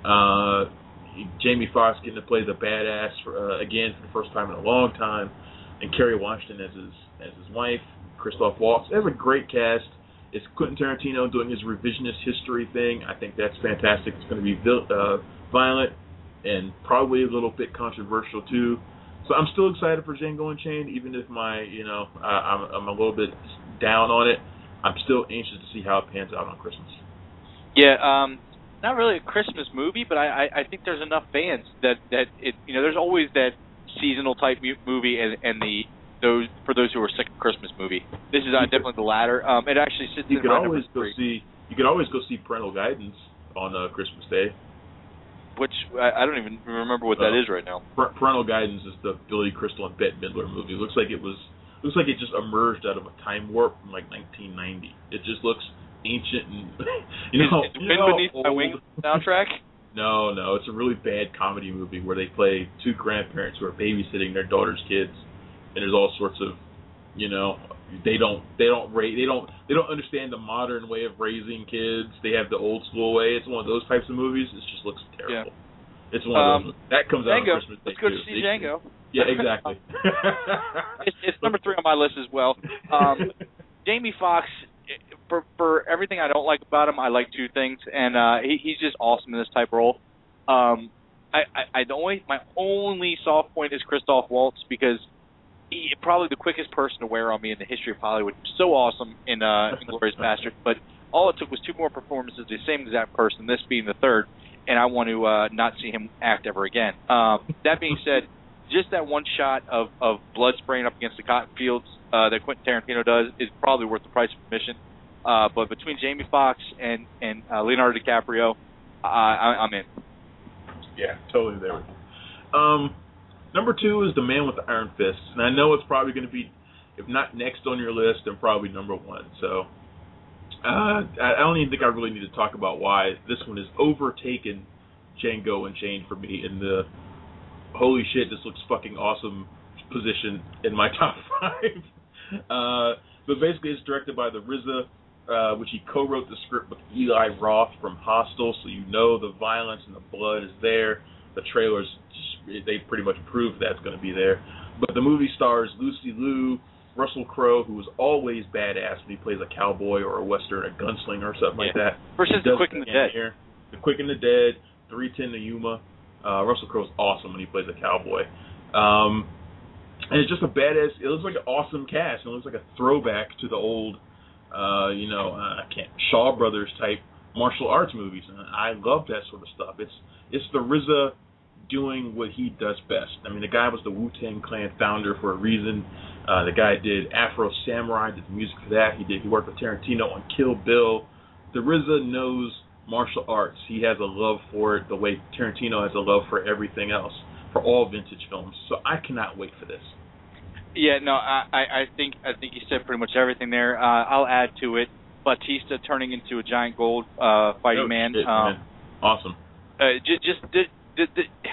D: Uh, Jamie Foxx getting to play the badass for, uh, again for the first time in a long time. And Kerry Washington as his as his wife, Christoph Waltz. It has a great cast. It's Quentin Tarantino doing his revisionist history thing. I think that's fantastic. It's going to be uh, violent and probably a little bit controversial too. So I'm still excited for Django Unchained, even if my you know I, I'm I'm a little bit down on it. I'm still anxious to see how it pans out on Christmas.
C: Yeah, um, not really a Christmas movie, but I, I, I think there's enough fans that that it you know there's always that seasonal type movie and, and the those for those who are sick of Christmas movie. This is uh, definitely the latter. Um, it actually sits
D: you
C: in
D: could
C: my
D: always
C: number
D: go
C: three.
D: see you could always go see Parental Guidance on uh, Christmas Day.
C: Which I, I don't even remember what that
D: uh,
C: is right now.
D: Parental Guidance is the Billy Crystal and Bette Midler movie. It looks like it was looks like it just emerged out of a time warp from like nineteen ninety. It just looks ancient and you know.
C: Is, is
D: you
C: Wind
D: know
C: Beneath My Wings soundtrack?
D: No, no, it's a really bad comedy movie where they play two grandparents who are babysitting their daughter's kids, and there's all sorts of, you know, they don't they don't ra- they don't they don't understand the modern way of raising kids. They have the old school way. It's one of those types of movies. It just looks terrible. Yeah. It's one of
C: um,
D: those that comes out
C: Django.
D: on Christmas Day
C: Let's go
D: too.
C: to see Django.
D: Yeah, exactly.
C: it's, it's number three on my list as well. Um, Jamie Foxx. For for everything I don't like about him, I like two things, and uh, he, he's just awesome in this type of role. Um, I, I, I the only my only soft point is Christoph Waltz because he probably the quickest person to wear on me in the history of Hollywood. So awesome in uh, Inglourious Basterds, but all it took was two more performances, the same exact person, this being the third, and I want to uh, not see him act ever again. Um, that being said, just that one shot of, of blood spraying up against the cotton fields uh, that Quentin Tarantino does is probably worth the price of admission. Uh, but between Jamie Foxx and and uh, Leonardo DiCaprio, uh, I, I'm in.
D: Yeah, totally there with you. Um, number two is The Man with the Iron Fist, and I know it's probably going to be, if not next on your list, then probably number one. So uh, I don't even think I really need to talk about why this one has overtaken Django Unchained for me in the holy shit, this looks fucking awesome position in my top five. uh, but basically, it's directed by the R Z A. Uh, which he co-wrote the script with Eli Roth from Hostel, so you know the violence and the blood is there. The trailers, just, they pretty much prove that's going to be there. But the movie stars Lucy Liu, Russell Crowe, who is always badass when he plays a cowboy or a western, a gunslinger or something
C: yeah.
D: like that.
C: Versus The Quick and the Dead.
D: Here. The Quick and the Dead, three ten to Yuma. Uh, Russell Crowe's awesome when he plays a cowboy. Um, and it's just a badass, it looks like an awesome cast. It looks like a throwback to the old Uh, you know, uh, I can't Shaw Brothers type martial arts movies, and I love that sort of stuff. It's it's the R Z A doing what he does best. I mean, the guy was the Wu-Tang Clan founder for a reason. Uh, the guy did Afro Samurai, did the music for that. He did. He worked with Tarantino on Kill Bill. The R Z A knows martial arts. He has a love for it, the way Tarantino has a love for everything else, for all vintage films. So I cannot wait for this.
C: Yeah, no, I, I I think I think you said pretty much everything there. Uh, I'll add to it. Batista turning into a giant gold uh, fighting
D: oh,
C: man.
D: Shit,
C: Um,
D: man. Awesome.
C: Uh, just, just the, the,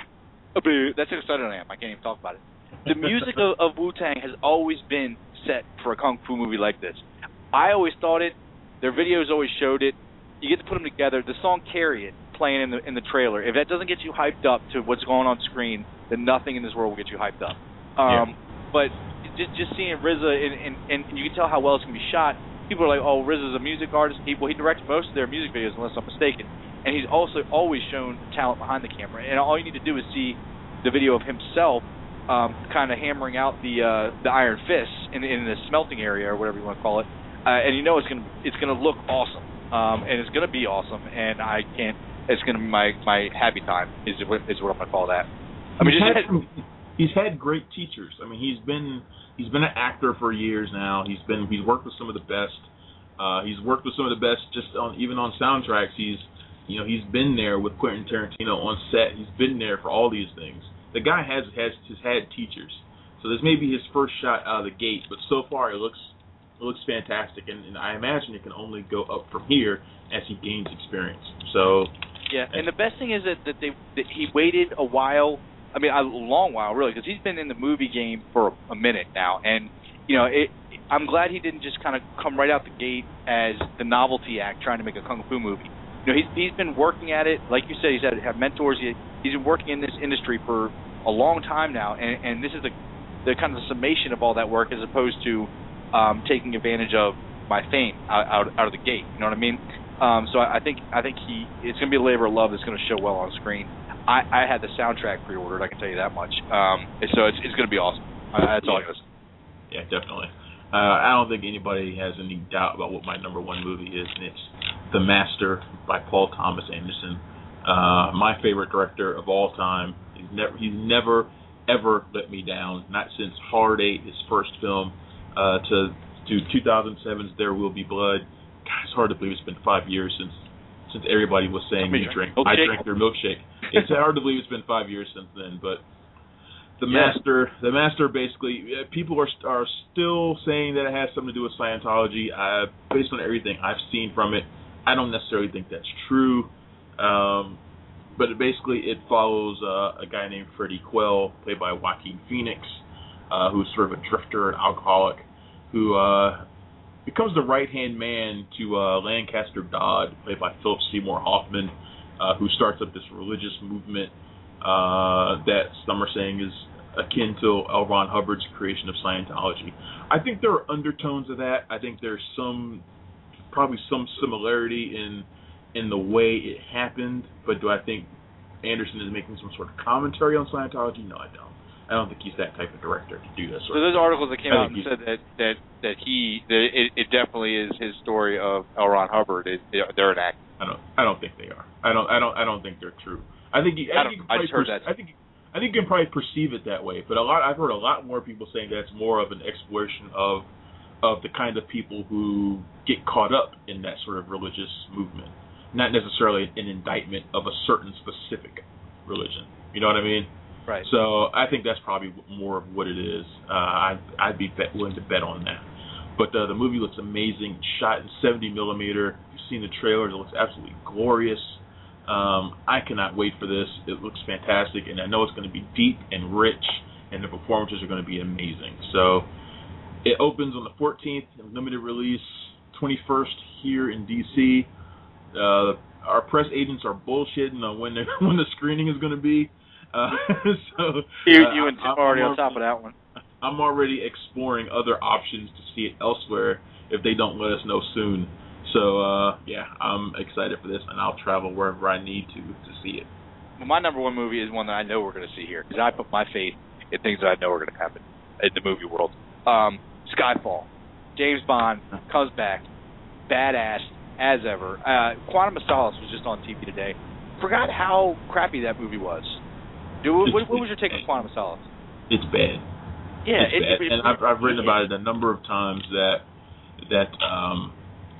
C: the, that's how excited I am. I can't even talk about it. The music of, of Wu-Tang has always been set for a kung fu movie like this. I always thought it. Their videos always showed it. You get to put them together. The song "Carry It" playing in the in the trailer. If that doesn't get you hyped up to what's going on screen, then nothing in this world will get you hyped up. Um, yeah. But just just seeing R Z A and, and and you can tell how well it's gonna be shot. People are like, "Oh, R Z A's a music artist." He, well, he directs most of their music videos, unless I'm mistaken. And he's also always shown talent behind the camera. And all you need to do is see the video of himself um, kind of hammering out the uh, the iron fists in, in the smelting area or whatever you want to call it. Uh, and you know it's gonna it's gonna look awesome. Um, and it's gonna be awesome. And I can't. It's gonna be my, my happy time. Is what is what I'm gonna call that. I mean,
D: he's,
C: just
D: had some, he's had great teachers. I mean, he's been he's been an actor for years now. He's been he's worked with some of the best. Uh, he's worked with some of the best just on even on soundtracks. He's You know, he's been there with Quentin Tarantino on set. He's been there for all these things. The guy has has has had teachers, so this may be his first shot out of the gate. But so far, it looks it looks fantastic, and, and I imagine it can only go up from here as he gains experience. So
C: yeah, and the best thing is that that they that he waited a while. I mean, a long while really, because he's been in the movie game for a minute now, and you know, it, I'm glad he didn't just kind of come right out the gate as the novelty act trying to make a kung fu movie. You know, he's he's been working at it, like you said. He's had have mentors. He, he's been working in this industry for a long time now, and, and this is the the kind of the summation of all that work, as opposed to um, taking advantage of my fame out, out out of the gate. You know what I mean? Um, so I, I think I think he it's going to be a labor of love that's going to show well on screen. I, I had the soundtrack pre-ordered. I can tell you that much. Um, so it's it's going to be awesome. Uh, that's all I got to say.
D: Yeah, definitely. Uh, I don't think anybody has any doubt about what my number one movie is, and it's The Master by Paul Thomas Anderson. Uh, my favorite director of all time. He's never, he's never, ever let me down. Not since Hard Eight, his first film, uh, to to two thousand seven's There Will Be Blood. God, it's hard to believe it's been five years since since everybody was saying you drink, I drink their milkshake. It's hard to believe it's been five years since then, but. The yeah. Master, the Master, basically, people are are still saying that it has something to do with Scientology. Uh, based on everything I've seen from it, I don't necessarily think that's true. Um, but it basically, it follows uh, a guy named Freddie Quell, played by Joaquin Phoenix, uh, who's sort of a drifter, an alcoholic, who uh, becomes the right-hand man to uh, Lancaster Dodd, played by Philip Seymour Hoffman, uh, who starts up this religious movement uh, that some are saying is akin to L. Ron Hubbard's creation of Scientology. I think there are undertones of that. I think there's some, probably some similarity in in the way it happened, but do I think Anderson is making some sort of commentary on Scientology? No, I don't. I don't think he's that type of director to do that sort
C: so
D: of
C: those
D: thing.
C: articles that came out and said that, that, that he, that it, it definitely is his story of L. Ron Hubbard. It, they're an act.
D: I don't. I don't think they are. I don't. I don't. I don't think they're true. I think. You, I, I, think you
C: I just heard
D: perce-
C: that.
D: I think. I think you can probably perceive it that way, but a lot. I've heard a lot more people saying that's more of an exploration of, of the kind of people who get caught up in that sort of religious movement, not necessarily an indictment of a certain specific religion. You know what I mean?
C: Right.
D: So I think that's probably more of what it is. Uh, I'd, I'd be bet, willing to bet on that. But uh, the movie looks amazing, shot in seventy millimeter. You've seen the trailers; it looks absolutely glorious. Um, I cannot wait for this. It looks fantastic, and I know it's going to be deep and rich, and the performances are going to be amazing. So it opens on the fourteenth, limited release, twenty-first here in D C. Uh, our press agents are bullshitting on when when the screening is going to be. Uh, so
C: you,
D: uh,
C: you and Tim are already on top of that one.
D: I'm already exploring other options to see it elsewhere if they don't let us know soon. So, uh, yeah, I'm excited for this, and I'll travel wherever I need to to see it.
C: Well, my number one movie is one that I know we're going to see here, because I put my faith in things that I know are going to happen in the movie world. Um, Skyfall. James Bond comes back, badass as ever. Uh, Quantum of Solace was just on T V today. Forgot how crappy that movie was. Dude, what, what was your take on Quantum of Solace?
D: It's bad.
C: Yeah,
D: it's
C: it,
D: bad.
C: It,
D: and I've, I've written about it a number of times that that um,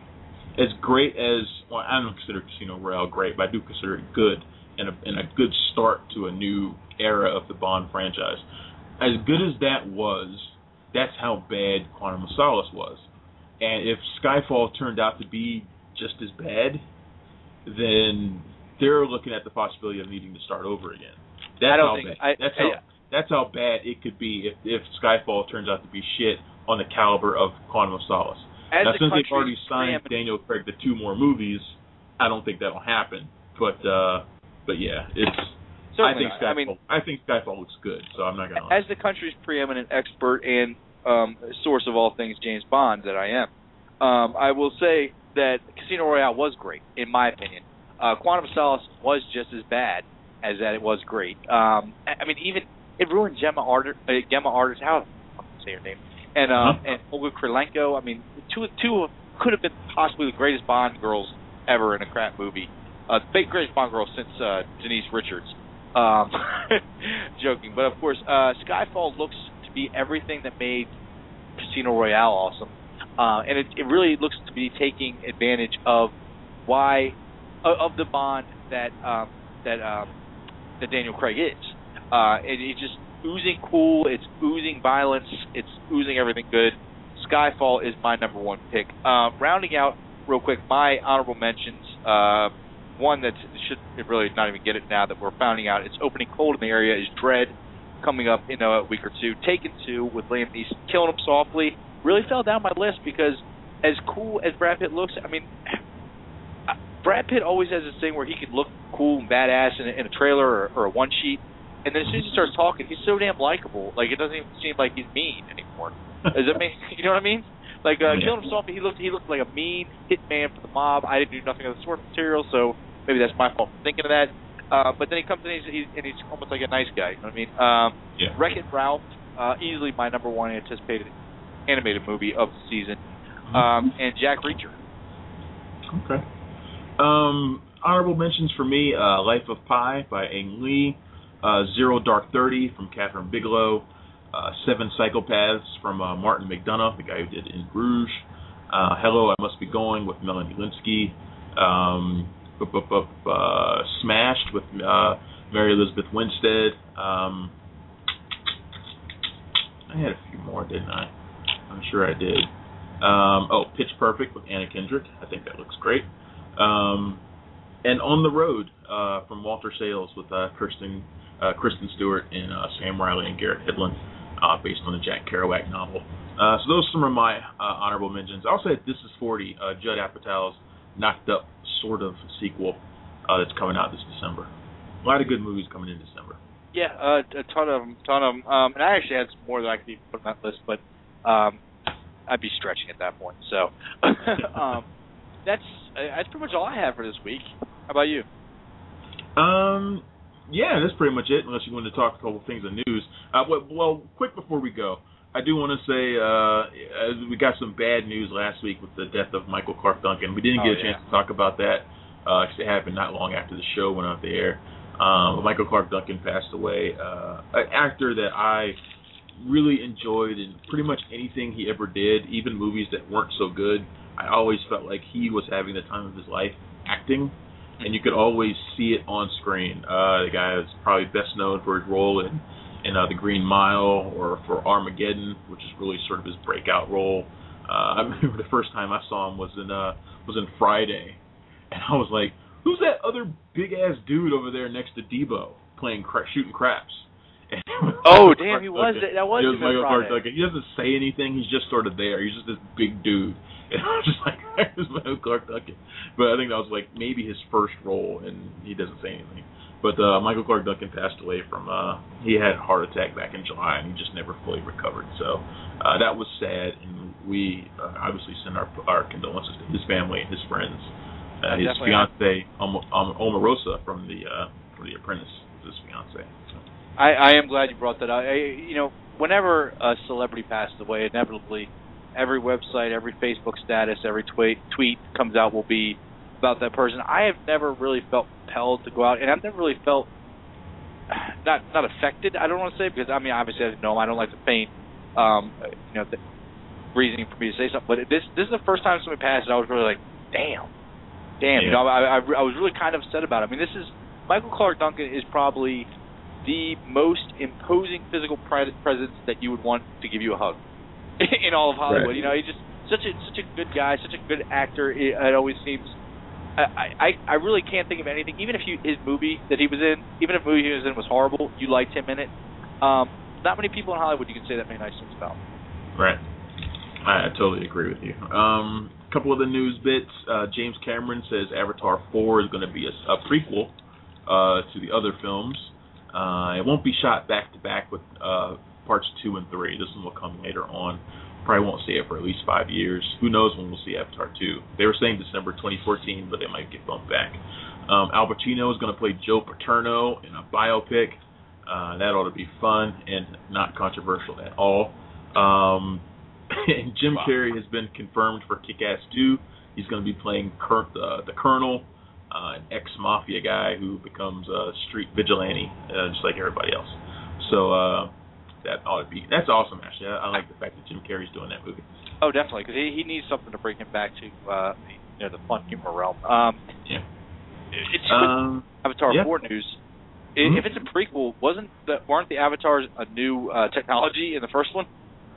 D: as great as, well, I don't consider Casino Royale great, but I do consider it good and a, and a good start to a new era of the Bond franchise. As good as that was, that's how bad Quantum of Solace was. And if Skyfall turned out to be just as bad, then they're looking at the possibility of needing to start over again. That's
C: I don't
D: how
C: think
D: bad.
C: I,
D: that's
C: I,
D: how that's how bad it could be if if Skyfall turns out to be shit on the caliber of Quantum of Solace.
C: As
D: now,
C: the
D: since they've already
C: country's
D: signed
C: preeminent-
D: Daniel Craig to two more movies, I don't think that'll happen. But uh, but yeah, it's. I
C: Certainly
D: think
C: not.
D: Skyfall.
C: I mean,
D: I think Skyfall looks good, so I'm not gonna.
C: As the country's preeminent expert and um, source of all things James Bond that I am, um, I will say that Casino Royale was great, in my opinion. Uh, Quantum of Solace was just as bad as that it was great. Um, I, I mean, even it ruined Gemma Arter, uh, Gemma Arter's how I can't say her name, and um,
D: Uh-huh.
C: and Olga Kurylenko. I mean, two two could have been possibly the greatest Bond girls ever in a crap movie. Uh, the greatest Bond girl since uh, Denise Richards. Um, joking, but of course, uh, Skyfall looks to be everything that made Casino Royale awesome, uh, and it, it really looks to be taking advantage of why of, of the Bond that um, that um, that Daniel Craig is. Uh, it, it's just oozing cool. It's oozing violence. It's oozing everything good. Skyfall is my number one pick. Uh, rounding out real quick, my honorable mentions. Uh, One that should really not even get it now that we're finding out it's opening cold in the area is Dread, coming up in a week or two. Taken two with Liam Neeson killing him softly. Really fell down my list because as cool as Brad Pitt looks, I mean, Brad Pitt always has this thing where he can look cool and badass in a, in a trailer or, or a one sheet, and then as soon as he starts talking, he's so damn likable. Like it doesn't even seem like he's mean anymore. Does it make you know what I mean? Like uh, killing him softly, he looked he looked like a mean hitman for the mob. I didn't do nothing of the sort of material, so. Maybe that's my fault for thinking of that. Uh, but then he comes in and he's, and he's almost like a nice guy. You know what I mean? Um,
D: yeah.
C: Wreck-It Ralph, uh, easily my number one anticipated animated movie of the season.
D: Mm-hmm.
C: Um, and Jack Reacher.
D: Okay. Um, honorable mentions for me, uh, Life of Pi by Ang Lee, uh, Zero Dark Thirty from Catherine Bigelow, uh, Seven Psychopaths from uh, Martin McDonagh, the guy who did In Bruges, uh, Hello, I Must Be Going with Melanie Linsky, um, Uh, Smashed with uh, Mary Elizabeth Winstead. Um, I had a few more, didn't I? I'm sure I did. Um, oh, Pitch Perfect with Anna Kendrick. I think that looks great. Um, and On the Road uh, from Walter Sales with uh, Kristen uh, Kristen Stewart and uh, Sam Riley and Garrett Hedlund, uh, based on the Jack Kerouac novel. Uh, so those are some of my uh, honorable mentions. I'll say This Is forty, uh, Judd Apatow's knocked up sort of sequel uh, that's coming out this December. A lot of good movies coming in December.
C: Yeah, uh, a ton of them, ton of them. Um, and I actually had some more that I could even put on that list, but um, I'd be stretching at that point. So um, that's uh, that's pretty much all I have for this week. How about you?
D: Um, yeah, that's pretty much it. Unless you want to talk a couple things of news. Uh, well, well, quick before we go. I do want to say uh, we got some bad news last week with the death of Michael Clarke Duncan. We didn't
C: Oh,
D: get a chance
C: yeah.
D: to talk about that because it happened not long after the show went off the air. Um, Michael Clarke Duncan passed away. Uh, an actor that I really enjoyed in pretty much anything he ever did, even movies that weren't so good. I always felt like he was having the time of his life acting, and you could always see it on screen. Uh, the guy is probably best known for his role in in uh, The Green Mile or for Armageddon, which is really sort of his breakout role. Uh, I remember the first time I saw him was in uh, was in Friday, and I was like, "Who's that other big ass dude over there next to Debo playing cra- shooting craps?" And
C: Oh, damn, he was that was
D: It was
C: him in
D: Michael Clarke
C: Friday.
D: Duncan. He doesn't say anything; he's just sort of there. He's just this big dude, and I was just like, "There's Michael Clarke Duncan." But I think that was like maybe his first role, and he doesn't say anything. But uh, Michael Clarke Duncan passed away from, uh, he had a heart attack back in July, and he just never fully recovered. So uh, that was sad, and we uh, obviously send our our condolences to his family and his friends. Uh, his fiance, Oma- Oma- Omarosa from the uh, from The Apprentice, was his fiance. So.
C: I, I am glad you brought that up. I, you know, whenever a celebrity passes away, inevitably, every website, every Facebook status, every tweet tweet comes out will be about that person. I have never really felt compelled to go out, and I've never really felt not not affected. I don't want to say because I mean obviously I didn't know him. I don't like to paint um, you know the reasoning for me to say something. But this this is the first time somebody passed, and I was really like, damn, damn.
D: Yeah.
C: You know, I, I I was really kind of upset about it. I mean, this is Michael Clarke Duncan is probably the most imposing physical pre- presence that you would want to give you a hug. in all of Hollywood.
D: Right.
C: You know, he's just such a such a good guy, such a good actor. It, it always seems. I, I I really can't think of anything. Even if you, his movie that he was in, even if the movie he was in was horrible, you liked him in it. Um, not many people in Hollywood you can say that many nice things about.
D: Right. I, I totally agree with you. Um, a couple of the news bits. Uh, James Cameron says Avatar four is going to be a, a prequel uh, to the other films. Uh, it won't be shot back to back with uh, parts two and three. This one will come later on. Probably won't see it for at least five years. Who knows when we'll see Avatar two? They were saying December twenty fourteen, but they might get bumped back. Um, Al Pacino is going to play Joe Paterno in a biopic. Uh, that ought to be fun and not controversial at all. Um, and Jim wow. Carrey has been confirmed for Kick-Ass two. He's going to be playing Cur- uh, the Colonel, uh, an ex-mafia guy who becomes a street vigilante, uh, just like everybody else. So uh, that ought to be that's awesome. Actually, I, I like the fact that Jim Carrey's doing that movie.
C: Oh, definitely, because he, he needs something to bring him back to uh, the, you know, the fun humor realm. Um,
D: yeah.
C: It's
D: um,
C: Avatar
D: yeah.
C: four news.
D: Mm-hmm.
C: If it's a prequel, wasn't the, weren't the Avatars a new uh, technology in the first one?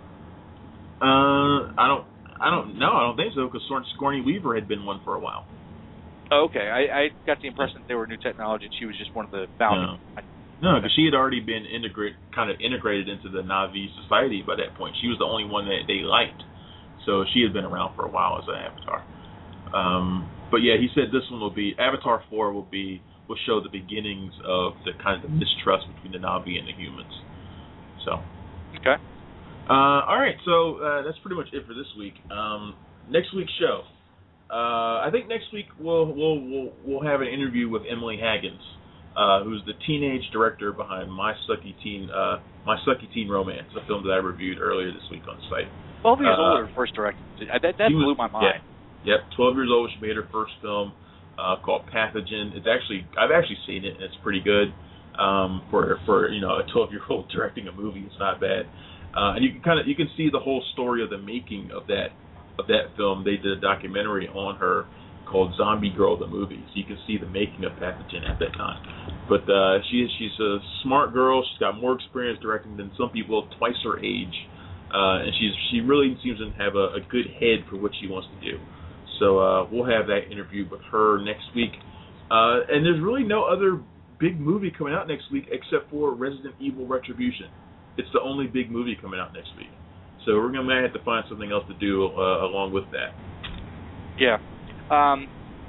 D: Uh, I don't, I don't know. I don't think so because Sigourney Weaver had been one for a while.
C: Oh, okay, I, I got the impression that they were new technology, and she was just one of the founding.
D: No, because she had already been integrate, kind of integrated into the Na'vi society by that point. She was the only one that they liked, so she had been around for a while as an Avatar. Um, but yeah, he said this one will be Avatar four will be. will show the beginnings of the kind of mistrust between the Na'vi and the humans. So,
C: okay.
D: Uh, all right, so uh, that's pretty much it for this week. Um, next week's show, uh, I think next week we'll we'll we'll we'll have an interview with Emily Haggins, uh, who's the teenage director behind My Sucky Teen uh, My Sucky Teen Romance, a film that I reviewed earlier this week on the site.
C: Twelve years
D: uh,
C: older, first director. That that blew
D: was,
C: my mind.
D: Yeah, yep, twelve years old. She made her first film. Uh, called Pathogen. It's actually I've actually seen it and it's pretty good um, for for you know a twelve year old directing a movie. It's not bad, uh, and you can kind of you can see the whole story of the making of that of that film. They did a documentary on her called Zombie Girl the movie, so you can see the making of Pathogen at that time. But uh, she she's a smart girl. She's got more experience directing than some people twice her age, uh, and she's she really seems to have a, a good head for what she wants to do. So uh, we'll have that interview with her next week. Uh, and there's really no other big movie coming out next week except for Resident Evil Retribution. It's the only big movie coming out next week. So we're going to have to find something else to do uh, along with that.
C: Yeah. Um,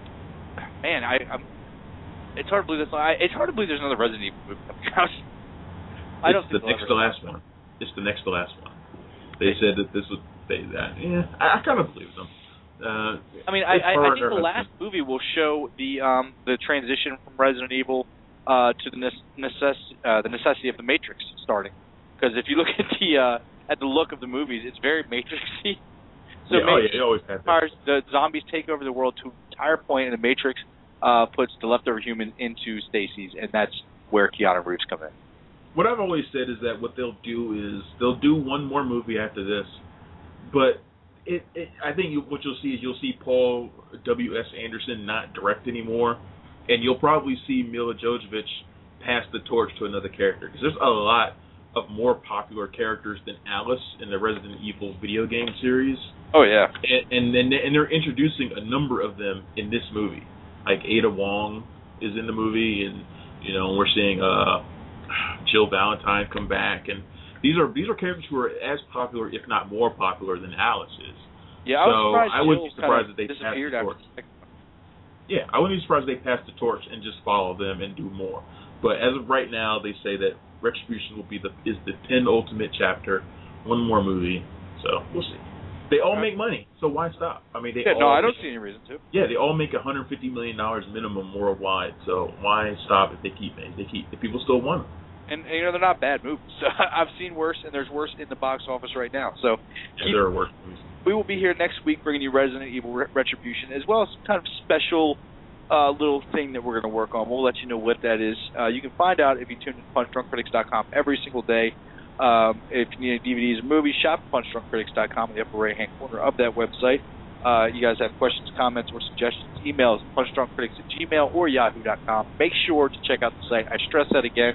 C: man, I, I'm, it's hard to believe this. I, it's hard to believe there's another Resident Evil movie coming out. I don't
D: it's the next to last one. It's the next to last one. They said that this was, they, uh, yeah, I, I kind of believe them. Uh,
C: I mean, I, I, I think the last movie will show the um, the transition from Resident Evil uh, to the necess- uh, the necessity of the Matrix starting. Because if you look at the uh, at the look of the movies, it's very Matrixy. So
D: yeah,
C: Matrix
D: oh yeah, it always has that.
C: The zombies take over the world to an entire point, and the Matrix uh, puts the leftover humans into stasis, and that's where Keanu Reeves come in.
D: What I've always said is that what they'll do is they'll do one more movie after this, but It, it, I think you, what you'll see is you'll see Paul W S Anderson not direct anymore, and you'll probably see Mila Jovovich pass the torch to another character. Because there's a lot of more popular characters than Alice in the Resident Evil video game series.
C: Oh yeah,
D: and and, and, and they're introducing a number of them in this movie. Like Ada Wong is in the movie, and you know we're seeing uh, Jill Valentine come back and. These are these are characters who are as popular, if not more popular, than Alice is.
C: Yeah, I was
D: so
C: surprised
D: I wouldn't
C: Jill
D: be surprised
C: kind of
D: that they passed the torch.
C: The
D: yeah, I wouldn't be surprised if they passed the torch and just follow them and do more. But as of right now, they say that Retribution will be the is the penultimate chapter, one more movie. So we'll see. They all make money, so why stop? I mean, they
C: yeah,
D: all
C: no, I don't
D: make,
C: see any reason to.
D: Yeah, they all make one hundred fifty million dollars minimum worldwide. So why stop if they keep if they keep if people still want them?
C: And, and, you know, they're not bad movies. So I've seen worse, and there's worse in the box office right now. So
D: yeah,
C: keep,
D: there are worse movies.
C: We will be here next week bringing you Resident Evil Retribution, as well as some kind of special uh, little thing that we're going to work on. We'll let you know what that is. Uh, you can find out if you tune in to punch drunk critics dot com every single day. Um, if you need D V Ds or movies, shop at punch drunk critics dot com in the upper right-hand corner of that website. Uh, you guys have questions, comments, or suggestions, emails, punchdrunkcritics at gmail or yahoo dot com. Make sure to check out the site. I stress that again.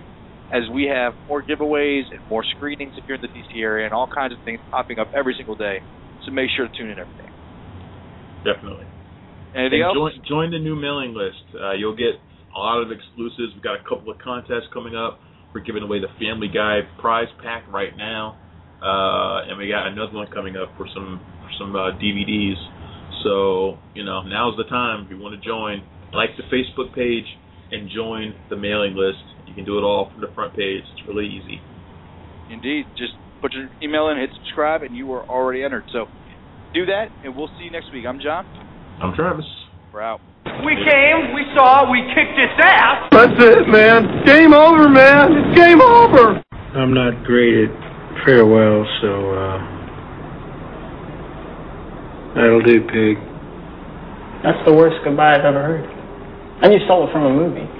C: as we have more giveaways and more screenings if you're in the D C area and all kinds of things popping up every single day. So make sure to tune in every day.
D: Definitely.
C: Anything
D: and
C: else?
D: Join, join the new mailing list. Uh, you'll get a lot of exclusives. We've got a couple of contests coming up. We're giving away the Family Guy prize pack right now. Uh, and we got another one coming up for some for some uh, D V Ds. So, you know, now's the time. If you want to join, like the Facebook page and join the mailing list. You can do it all from the front page. It's really easy.
C: Indeed. Just put your email in, hit subscribe, and you are already entered. So do that, and we'll see you next week. I'm John.
D: I'm Travis.
C: We're out.
G: We came, we saw, we kicked its ass.
H: That's it, man. Game over, man. It's game over. I'm not great at farewell, so, uh, that'll do, pig.
F: That's the worst goodbye I've ever heard. And you stole it from a movie.